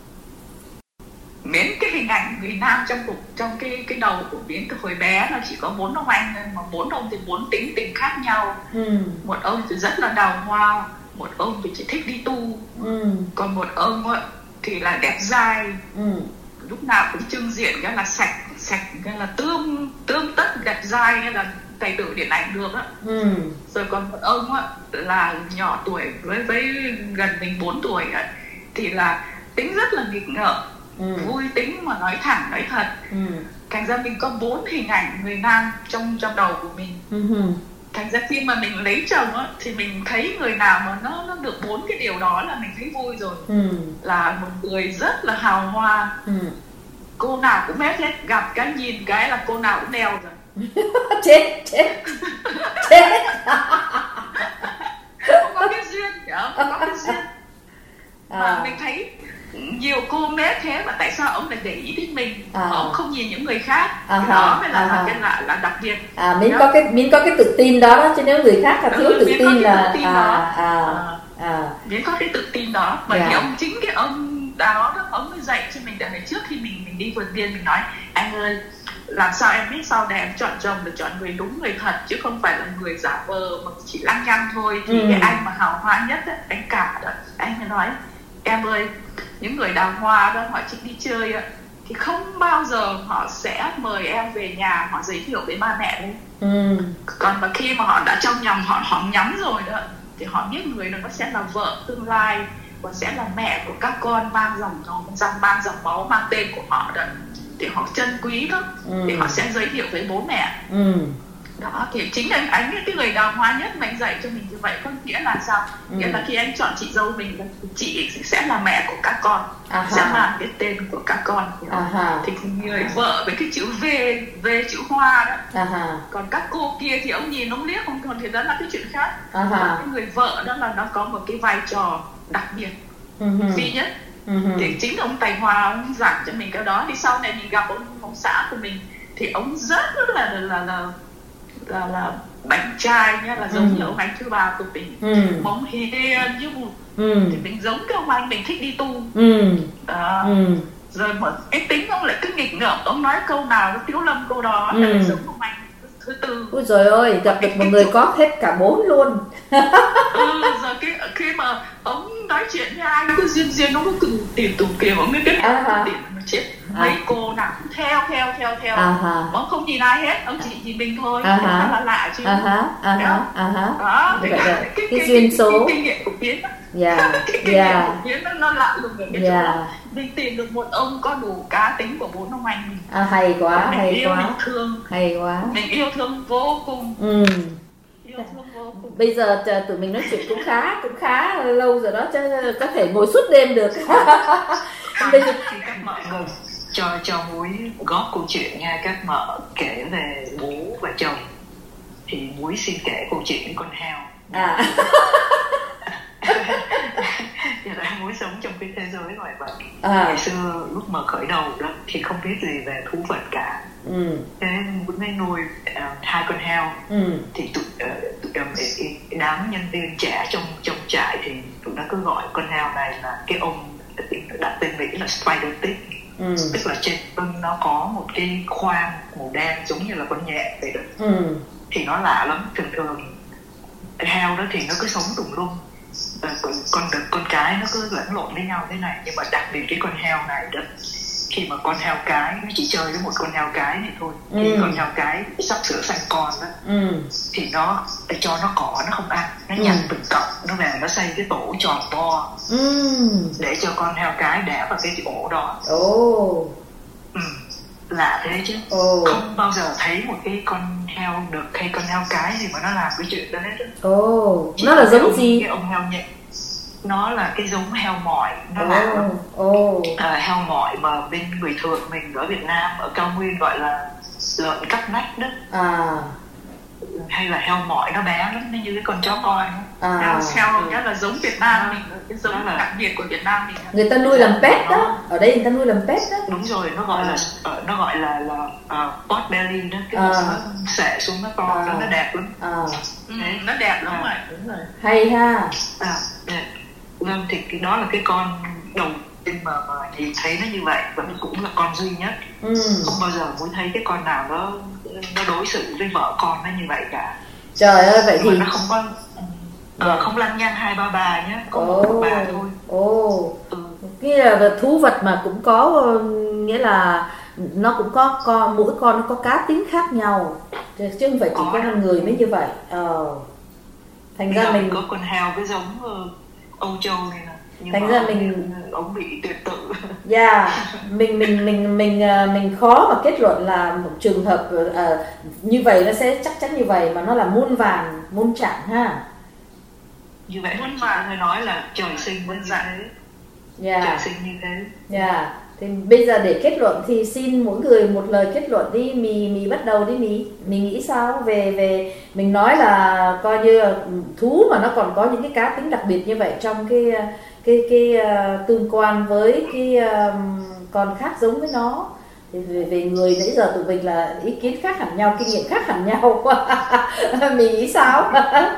Miến, cái hình ảnh người nam trong cái đầu của Miến từ hồi bé là chỉ có 4 ông anh, mà 4 ông thì 4 tính tình khác nhau. Một ông thì rất là đào hoa, một ông thì chỉ thích đi tu, còn một ông thì là đẹp dai, lúc nào cũng trưng diện cái là sạch cái là tươm tất đẹp dai, cái là tài tử điện ảnh được á. Rồi còn một ông là nhỏ tuổi với gần mình 4 tuổi thì là tính rất là nghịch ngợm, vui tính mà nói thẳng nói thật. Thành ra mình có 4 hình ảnh người nam trong đầu của mình. thành ra khi mà mình lấy chồng á, thì mình thấy người nào mà nó được 4 cái điều đó là mình thấy vui rồi. Là một người rất là hào hoa, cô nào cũng mét hết, gặp cái nhìn cái là cô nào cũng đeo rồi. chết Không có cái duyên, không có cái duyên. Mà mình thấy nhiều cô mét thế mà tại sao ông lại để ý đến mình, ông không nhìn những người khác. Cái đó mới là cái là đặc biệt. Miễn có cái tự tin đó, chứ nếu người khác là thiếu tự tin là miễn có cái tự tin đó. Bởi vì ông chính cái ông đó ông mới dạy cho mình. Tại vì trước khi mình đi vườn viên, mình nói anh ơi, làm sao em biết sau này em chọn chồng được chọn người đúng, người thật, chứ không phải là người giả vờ mà chỉ lăng nhăng thôi. Thì cái anh mà hào hoa nhất á, anh Cả đó, anh mới nói em ơi, những người đào hoa đó họ chỉ đi chơi á, thì không bao giờ họ sẽ mời em về nhà, họ giới thiệu với ba mẹ đấy. Còn mà khi mà họ đã trong nhầm họ nhắm rồi đó, thì họ biết người đó sẽ là vợ tương lai và sẽ là mẹ của các con, mang dòng máu mang tên của họ đó, thì họ trân quý đó, thì họ sẽ giới thiệu với bố mẹ. Đó, thì chính là anh cái người đào hoa nhất mà anh dạy cho mình như vậy. Có nghĩa là sao? Nghĩa là khi anh chọn chị dâu mình là chị sẽ là mẹ của các con, sẽ mang cái tên của các con. Thì người vợ với cái chữ V chữ hoa đó. Còn các cô kia thì ông nhìn ông liếc không, còn thì đó là cái chuyện khác. Cái người vợ đó là nó có một cái vai trò đặc biệt duy nhất. Thì chính ông Tài Hòa ông giảng cho mình cái đó. Thì sau này mình gặp ông xã của mình thì ông rất là bánh trai nhá, là giống như ông anh thứ ba của mình, bóng hiền như một. Thì mình giống cái ông anh mình thích đi tu. Đó. Rồi mà cái tính ông lại cứ nghịch ngợm, ông nói câu nào nó tiếu lâm câu đó, là giống ông anh thứ tư. Ôi trời ơi, gặp được một người có hết cả 4 luôn. Rồi khi mà ông nói chuyện với ai cứ duyên nó cứ tìm kiếm ông mới biết tiền mà chết. Mấy cô nào cũng theo ông không nhìn ai hết, ông chỉ nhìn mình thôi. Nó là lạ chứ. Đó, cái duyên số, kinh nghiệm của Biến đó. Cái kinh nghiệm của Biến nó lạ lùng ở cái chỗ đó. Mình tìm được một ông có đủ cá tính của 4 ông anh mình. Hay quá, mình yêu, mình thương. Hay quá. Mình yêu thương vô cùng. Bây giờ tụi mình nói chuyện cũng khá lâu rồi đó, chứ có thể ngồi suốt đêm được. Bây giờ thì các mợ cho Muối góp câu chuyện nha. Các mợ kể về bố và chồng thì Muối xin kể câu chuyện với con heo. Giờ là Muối sống trong cái thế giới ngoài vậy. Ngày xưa lúc mà khởi đầu đó thì không biết gì về thú vật cả. Thế Muối mới nuôi 2 con heo. Thì đám nhân viên trẻ trong trại thì tụi nó cứ gọi con heo này là cái ông đặt tên Mỹ là spider tick. Tức là trên lưng nó có một cái khoang màu đen giống như là con nhện vậy đó. Thì nó lạ lắm. Thường heo đó thì nó cứ sống tùm lum, con cái nó cứ lẫn lộn với nhau thế này. Nhưng mà đặc biệt cái con heo này đó, khi mà con heo cái nó chỉ chơi với một con heo cái này thôi. Khi con heo cái sắp sửa sanh con đó, thì nó cho nó cỏ nó không ăn, nó nhặt từng cọng, nó về nó xây cái tổ tròn to để cho con heo cái đẻ vào cái ổ đó. Lạ thế chứ. Không bao giờ thấy một cái con heo được hay con heo cái gì mà nó làm cái chuyện đó hết. Nó là giống gì? Cái ông heo nhện, nó là cái giống heo mỏi. Nó là heo mỏi mà bên người Thượng mình ở Việt Nam, ở cao nguyên gọi là lợn cắp nách đó. Hay là heo mỏi, nó bé lắm, nó như cái con chó con. Heo nhất là giống Việt Nam mình, cái giống là đặc biệt của Việt Nam mình. Người ta nuôi làm pet đó, ở đây người ta nuôi làm pet đó. Đúng rồi, nó gọi là pot belly đó, cái nó xẻ xuống nó to, nó đẹp lắm. Nó đẹp lắm rồi, đúng rồi. Hay ha. Vâng, thì cái đó là cái con đầu tiên mà nhìn thấy nó như vậy, và cũng là con duy nhất. Không bao giờ muốn thấy cái con nào nó đối xử với vợ con nó như vậy cả. Trời ơi, vậy thì nó không có không lăng nhăng 2-3 bà nhé, có một bà thôi. Nghĩa là thú vật mà cũng có, nghĩa là nó cũng có mỗi con nó có cá tính khác nhau, chứ không phải chỉ có con người mới như vậy. Thành ra mình có con heo cái giống Âu Châu này nè, Nhưng thành ra mình ông bị tuyệt tự. Mình khó mà kết luận là một trường hợp như vậy nó sẽ chắc chắn như vậy, mà nó là muôn vàn muôn trạng ha. Như vậy muôn vàn người nói là trời sinh muôn dạng. Trời sinh như thế. Thì bây giờ để kết luận thì xin mỗi người một lời kết luận đi. Mì bắt đầu đi. Mì nghĩ sao về mình nói là coi như thú mà nó còn có những cái cá tính đặc biệt như vậy trong cái tương quan với cái con khác giống với nó. Thì về người nãy giờ tụi mình là ý kiến khác hẳn nhau, kinh nghiệm khác hẳn nhau. Mì nghĩ sao?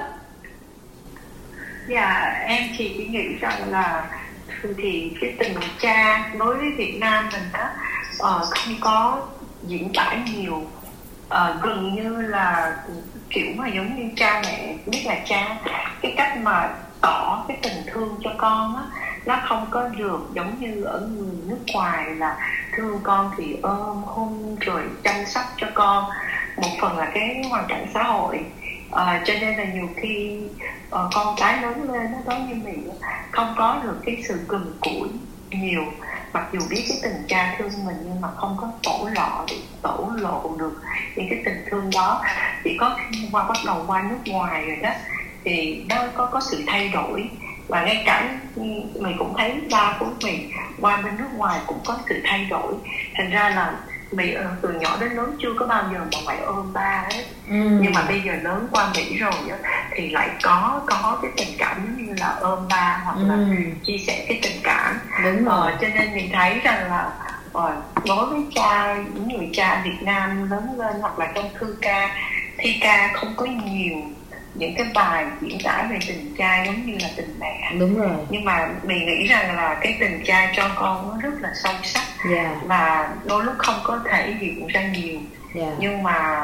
Em thì chỉ nghĩ rằng là thì cái tình cha đối với Việt Nam mình đó không có diễn tả nhiều, gần như là kiểu mà giống như cha mẹ biết là cha, cái cách mà tỏ cái tình thương cho con á, nó không có được giống như ở người nước ngoài là thương con thì ôm hôn rồi chăm sóc cho con. Một phần là cái hoàn cảnh xã hội, cho nên là nhiều khi con cái lớn lên nó giống như mình không có được cái sự gần gũi nhiều, mặc dù biết cái tình cha thương mình nhưng mà không có tổ lộ được những cái tình thương đó. Chỉ có khi bắt đầu qua nước ngoài rồi đó thì nó có sự thay đổi. Và ngay cả mình cũng thấy ba của mình qua bên nước ngoài cũng có sự thay đổi. Thành ra là Mỹ từ nhỏ đến lớn chưa có bao giờ mà phải ôm ba hết. Nhưng mà bây giờ lớn qua Mỹ rồi á, thì lại có cái tình cảm giống như là ôm ba hoặc là chia sẻ cái tình cảm. Cho nên mình thấy rằng là đối với những người cha Việt Nam lớn lên hoặc là trong thi ca không có nhiều những cái bài diễn tả về tình cha giống như là tình mẹ. Đúng rồi. Nhưng mà mình nghĩ rằng là cái tình cha cho con nó rất là sâu sắc, và đôi lúc không có thể hiện ra nhiều. Nhưng mà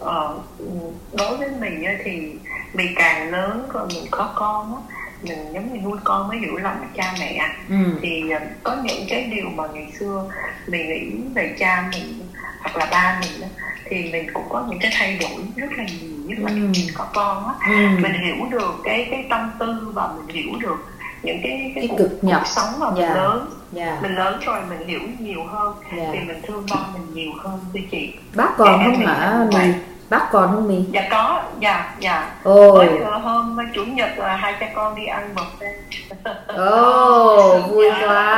đối với mình thì mình càng lớn rồi mình có con á, mình giống như nuôi con mới hiểu lòng cha mẹ. Thì có những cái điều mà ngày xưa mình nghĩ về cha mình hoặc là ba mình á, thì mình cũng có những cái thay đổi rất là nhiều. Nhất là mình có con á, mình hiểu được cái tâm tư và mình hiểu được những cái cực nhọc cuộc sống mà mình lớn rồi mình hiểu nhiều hơn, thì mình thương ba mình nhiều hơn thưa chị. Bác còn không hả Mì? Bác còn không Mì? Dạ có, dạ. Ôi. Hôm chủ nhật là hai cha con đi ăn buffet. Vui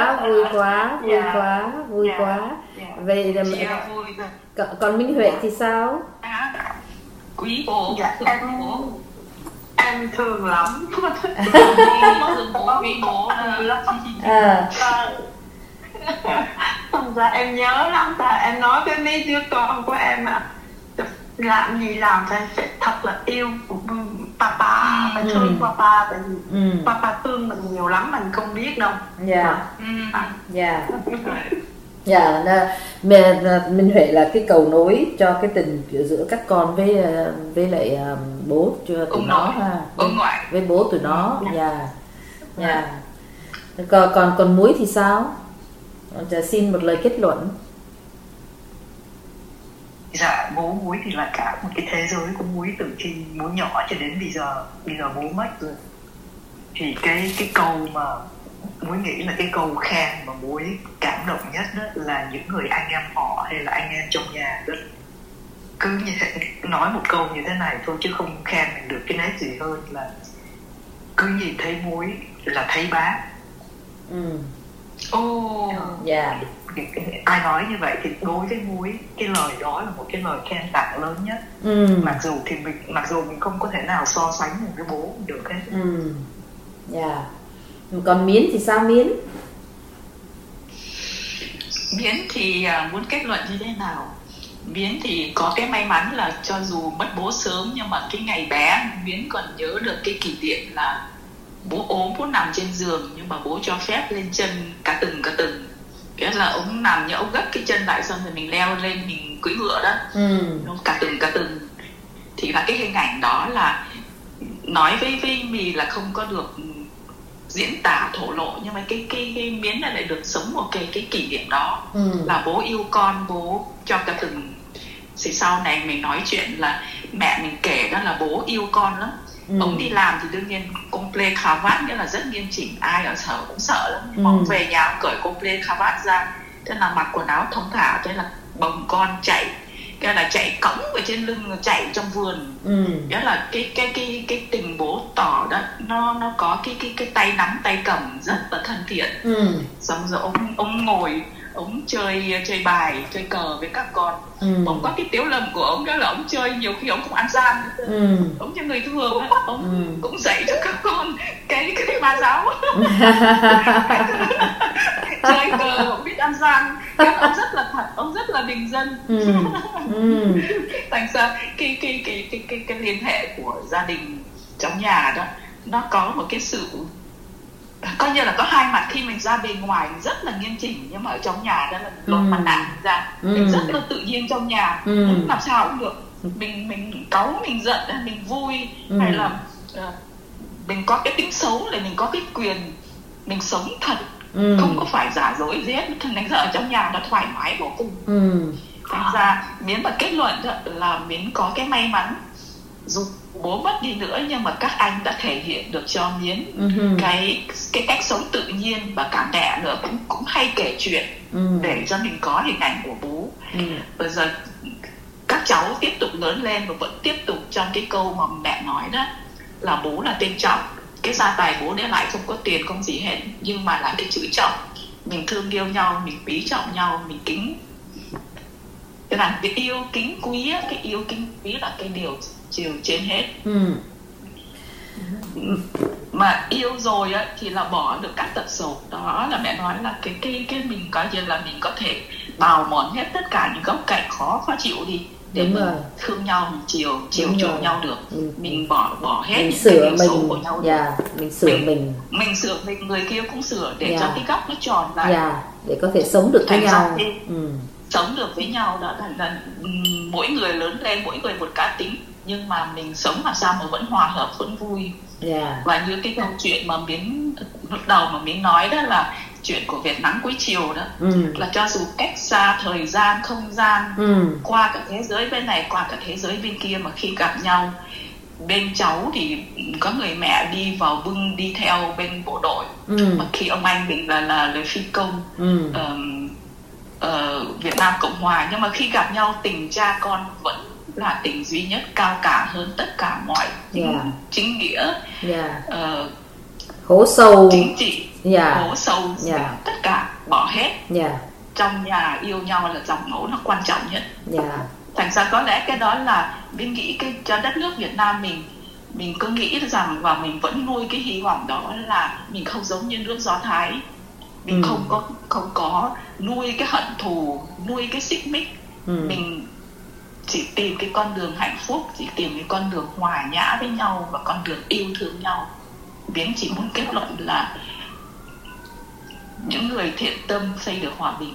quá. Vậy là còn Minh Huệ thì sao? Quý bố. Em thương lắm. Thương bố, quý bố. Thật ra em nhớ lắm, và em nói với mấy đứa con của em làm gì làm phải thật là yêu papa, phải thương papa, tại vì papa thương mình nhiều lắm mình không biết đâu. Minh Huệ là cái cầu nối cho cái tình giữa các con với lại bố tụi nó ha, với bố tụi nó. Còn Muối thì sao? Xin một lời kết luận. Dạ, bố Muối thì là cả một cái thế giới của Muối từ khi Muối nhỏ cho đến bây giờ bố mất rồi. Thì cái câu mà Muối nghĩ là cái câu khen mà Muối cảm động nhất đó là những người anh em họ hay là anh em trong nhà đó, cứ như thế, nói một câu như thế này thôi chứ không khen mình được cái nét gì hơn là cứ nhìn thấy Muối là thấy bác. Ai nói như vậy thì đối với Muối cái lời đó là một cái lời khen tặng lớn nhất. Mặc dù mình không có thể nào so sánh một cái bố được hết. Còn Miến thì sao Miến? Miến thì muốn kết luận như thế nào? Miến thì có cái may mắn là cho dù mất bố sớm nhưng mà cái ngày bé Miến còn nhớ được cái kỷ niệm là bố ốm, bố nằm trên giường nhưng mà bố cho phép lên chân cả từng. Nghĩa là ông nằm như ông gấp cái chân lại xong rồi mình leo lên mình cưỡi ngựa đó. Cả từng. Thì là cái hình ảnh đó là nói với Mì là không có được diễn tả thổ lộ, nhưng mà cái Miến là lại được sống một cái kỷ niệm đó. Là bố yêu con, bố cho cả từng. Thì sau này mình nói chuyện là mẹ mình kể đó là bố yêu con lắm, Ông đi làm thì đương nhiên complete khá vát, nghĩa là rất nghiêm chỉnh, ai ở sở cũng sợ lắm. Nhưng mà ông về nhà ông cởi complete khá vát ra, thế là mặc quần áo thông thả, thế là bồng con chạy, cái là chạy cõng ở trên lưng, chạy trong vườn. Nghĩa là cái tình bố tỏ đó, nó có cái tay nắm tay cầm rất là thân thiện. Xong rồi ông ngồi, ông chơi bài, chơi cờ với các con. Ông có cái tiếu lầm của ông, đó là ông chơi nhiều khi ông cũng ăn gian. Ông như người thường ấy, ông cũng dạy cho các con cái ma giáo. Chơi cờ ông biết ăn gian, ông rất là thật, ông rất là bình dân. Thành ra cái liên hệ của gia đình trong nhà đó, nó có một cái sự coi như là có hai mặt. Khi mình ra bên ngoài mình rất là nghiêm chỉnh, nhưng mà ở trong nhà đó là lột mặt nạ ra, mình rất là tự nhiên trong nhà, làm sao cũng được. Mình cáu, mình giận, mình vui, hay là mình có cái tính xấu, là mình có cái quyền mình sống thật, không có phải giả dối gì hết. Thành ra ở trong nhà nó thoải mái vô cùng. Thành ra Miến mà kết luận đó là Miến có cái may mắn, dù bố mất đi nữa nhưng mà các anh đã thể hiện được cho Miến cái cách sống tự nhiên, và cả mẹ nữa cũng hay kể chuyện để cho mình có hình ảnh của bố. Bây giờ các cháu tiếp tục lớn lên và vẫn tiếp tục trong cái câu mà mẹ nói đó, là bố là tên Trọng. Cái gia tài bố để lại không có tiền không gì hết, nhưng mà là cái chữ Trọng. Mình thương yêu nhau, mình quý trọng nhau, mình kính. Cái là cái yêu kính quý, cái yêu kính quý là cái điều chiều trên hết. Mà yêu rồi á thì là bỏ được các tật xấu. Đó là mẹ nói là cái mình coi như là mình có thể bào mòn hết tất cả những góc cạnh khó chịu đi, để mình thương nhau, mình chiều chuộng nhau được. Mình bỏ hết mình những sửa cái điều xấu của nhau. Mình sửa mình sửa mình, người kia cũng sửa để cho cái góc nó tròn lại, để có thể sống được với nhau. Sống được với nhau đó là mỗi người lớn lên, mỗi người một cá tính, nhưng mà mình sống làm sao mà vẫn hòa hợp, vẫn vui. Và như cái câu chuyện mà Miến lúc đầu mà Miến nói đó, là chuyện của Việt nắng cuối chiều đó, là cho dù cách xa thời gian, không gian, qua cả thế giới bên này, qua cả thế giới bên kia, mà khi gặp nhau, bên cháu thì có người mẹ đi vào bưng đi theo bên bộ đội, mà khi ông anh mình là phi công Việt Nam Cộng Hòa, nhưng mà khi gặp nhau tình cha con vẫn là tình duy nhất, cao cả hơn tất cả mọi chính nghĩa, hố sâu chính trị, hố sâu, tất cả bỏ hết. Trong nhà yêu nhau là dòng máu nó quan trọng nhất. Thành ra có lẽ cái đó là mình nghĩ cái cho đất nước Việt Nam mình cứ nghĩ rằng, và mình vẫn nuôi cái hy vọng đó, là mình không giống như nước Do Thái. Mình không có nuôi cái hận thù, nuôi cái xích mích. Mình chỉ tìm cái con đường hạnh phúc, chỉ tìm cái con đường hòa nhã với nhau và con đường yêu thương nhau. Miến chỉ muốn kết luận là những người thiện tâm xây được hòa bình.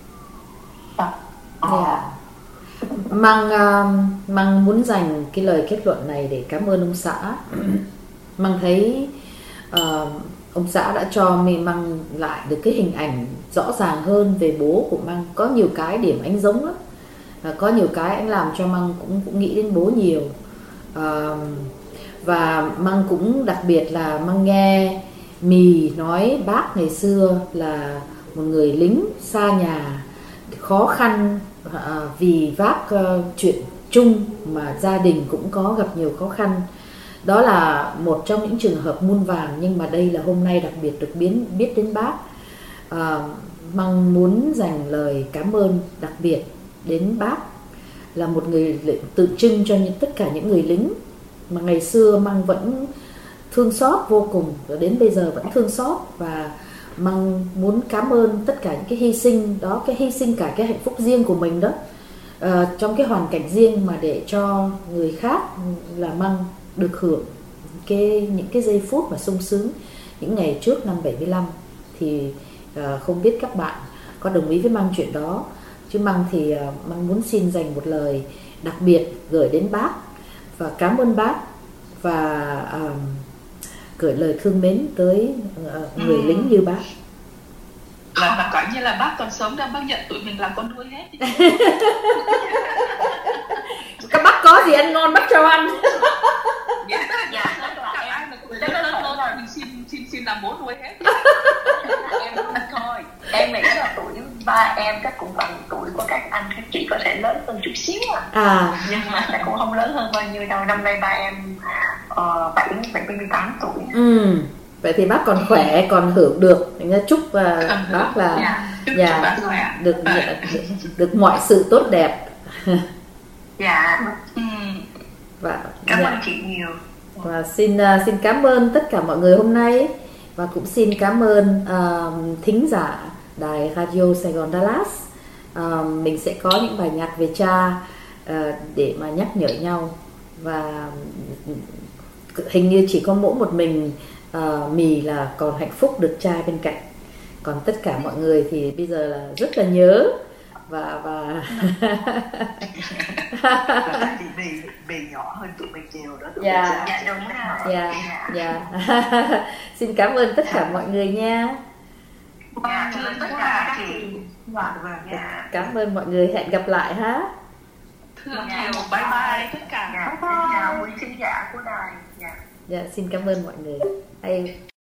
Măng muốn dành cái lời kết luận này để cảm ơn ông xã. Măng thấy ông xã đã cho Măng lại được cái hình ảnh rõ ràng hơn về bố của Măng. Có nhiều cái điểm anh giống lắm, có nhiều cái anh làm cho Măng cũng nghĩ đến bố nhiều. Và Măng cũng đặc biệt là Măng nghe Mì nói bác ngày xưa là một người lính xa nhà, khó khăn vì vác chuyện chung mà gia đình cũng có gặp nhiều khó khăn. Đó là một trong những trường hợp muôn vàn, nhưng mà đây là hôm nay đặc biệt được biết đến bác. Măng muốn dành lời cảm ơn đặc biệt đến bác, là một người tượng trưng cho tất cả những người lính mà ngày xưa Măng vẫn thương xót vô cùng, và đến bây giờ vẫn thương xót. Và Măng muốn cảm ơn tất cả những cái hy sinh đó, cái hy sinh cả cái hạnh phúc riêng của mình đó, trong cái hoàn cảnh riêng, mà để cho người khác là Măng được hưởng những cái giây phút mà sung sướng những ngày trước năm 75. Thì không biết các bạn có đồng ý với Măng chuyện đó, chứ Măng thì Măng muốn xin dành một lời đặc biệt gửi đến bác và cảm ơn bác, và gửi lời thương mến tới người lính như bác. Là coi như là bác còn sống đang bác nhận tụi mình làm con nuôi hết. Các bác có gì ăn ngon bác cho ăn. Dạ. xin làm bố nuôi hết. Em thôi, em nghĩ là tuổi ba em chắc cũng bằng tuổi của các anh các chị, có thể lớn hơn chút xíu nhưng mà chắc cũng không lớn hơn bao nhiêu đâu. Năm nay ba em 78 tuổi. Vậy thì bác còn khỏe, còn hưởng được. Chúc bác là được mọi sự tốt đẹp. Và cảm ơn chị nhiều. Và xin cảm ơn tất cả mọi người hôm nay, và cũng xin cảm ơn thính giả đài Radio Sài Gòn Dallas. Mình sẽ có những bài nhạc về cha để mà nhắc nhở nhau, và hình như chỉ có mỗi một mình Mì là còn hạnh phúc được cha bên cạnh, còn tất cả mọi người thì bây giờ là rất là nhớ và tại vì bì nhỏ hơn tụi mình nhiều đó. Xin cảm ơn tất cả mọi người nha. Cảm ơn mọi người, hẹn gặp lại ha. Thương nhiều, bye bye tất cả. Chào quý khán giả của đài. Xin cảm ơn mọi người. Hay.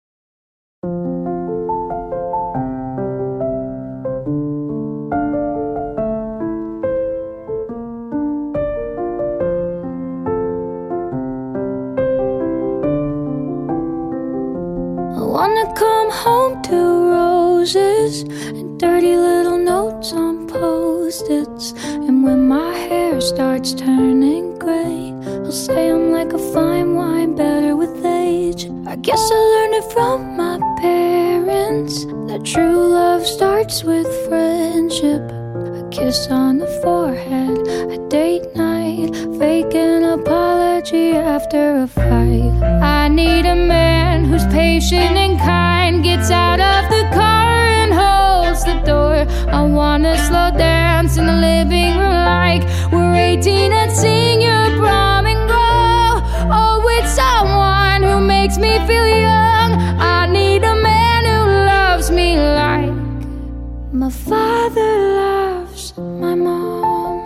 Wanna come home to roses and dirty little notes on post-its. And when my hair starts turning gray, I'll say I'm like a fine wine, better with age. I guess I learned it from my parents, that true love starts with friendship. A kiss on the forehead, a date night, fake an apology after a fight. I need a man who's patient and kind, gets out of the car and holds the door. I wanna slow dance in the living room like we're 18 and sing your prom and go. Oh, with someone who makes me feel young. I need a man who loves me like my father loves my mom.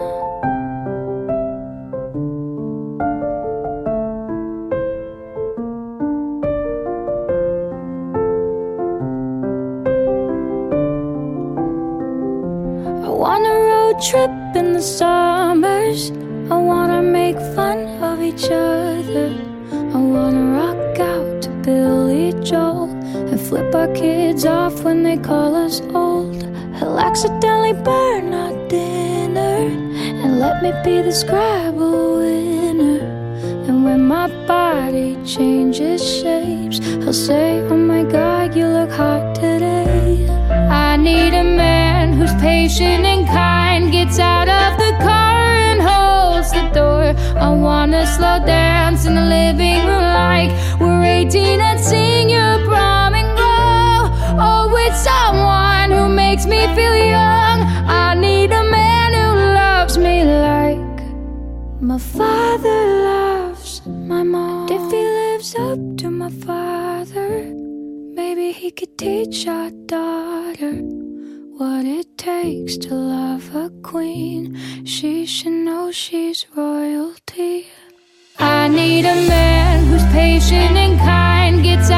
Trip in the summers, I wanna make fun of each other. I wanna rock out to Billy Joel and flip our kids off when they call us old. He'll accidentally burn our dinner and let me be the Scrabble winner. And when my body changes shapes, he'll say, oh my God, you look hot today. I need a man who's patient and kind, gets out of the car and holds the door. I wanna slow dance in the living room like we're 18 and sing your prom and go. Oh, with someone who makes me feel young. I need a man who loves me like my father loves my mom. If he lives up to my father, maybe he could teach our daughter what it takes to love a queen. She should know she's royalty. I need a man who's patient and kind, gets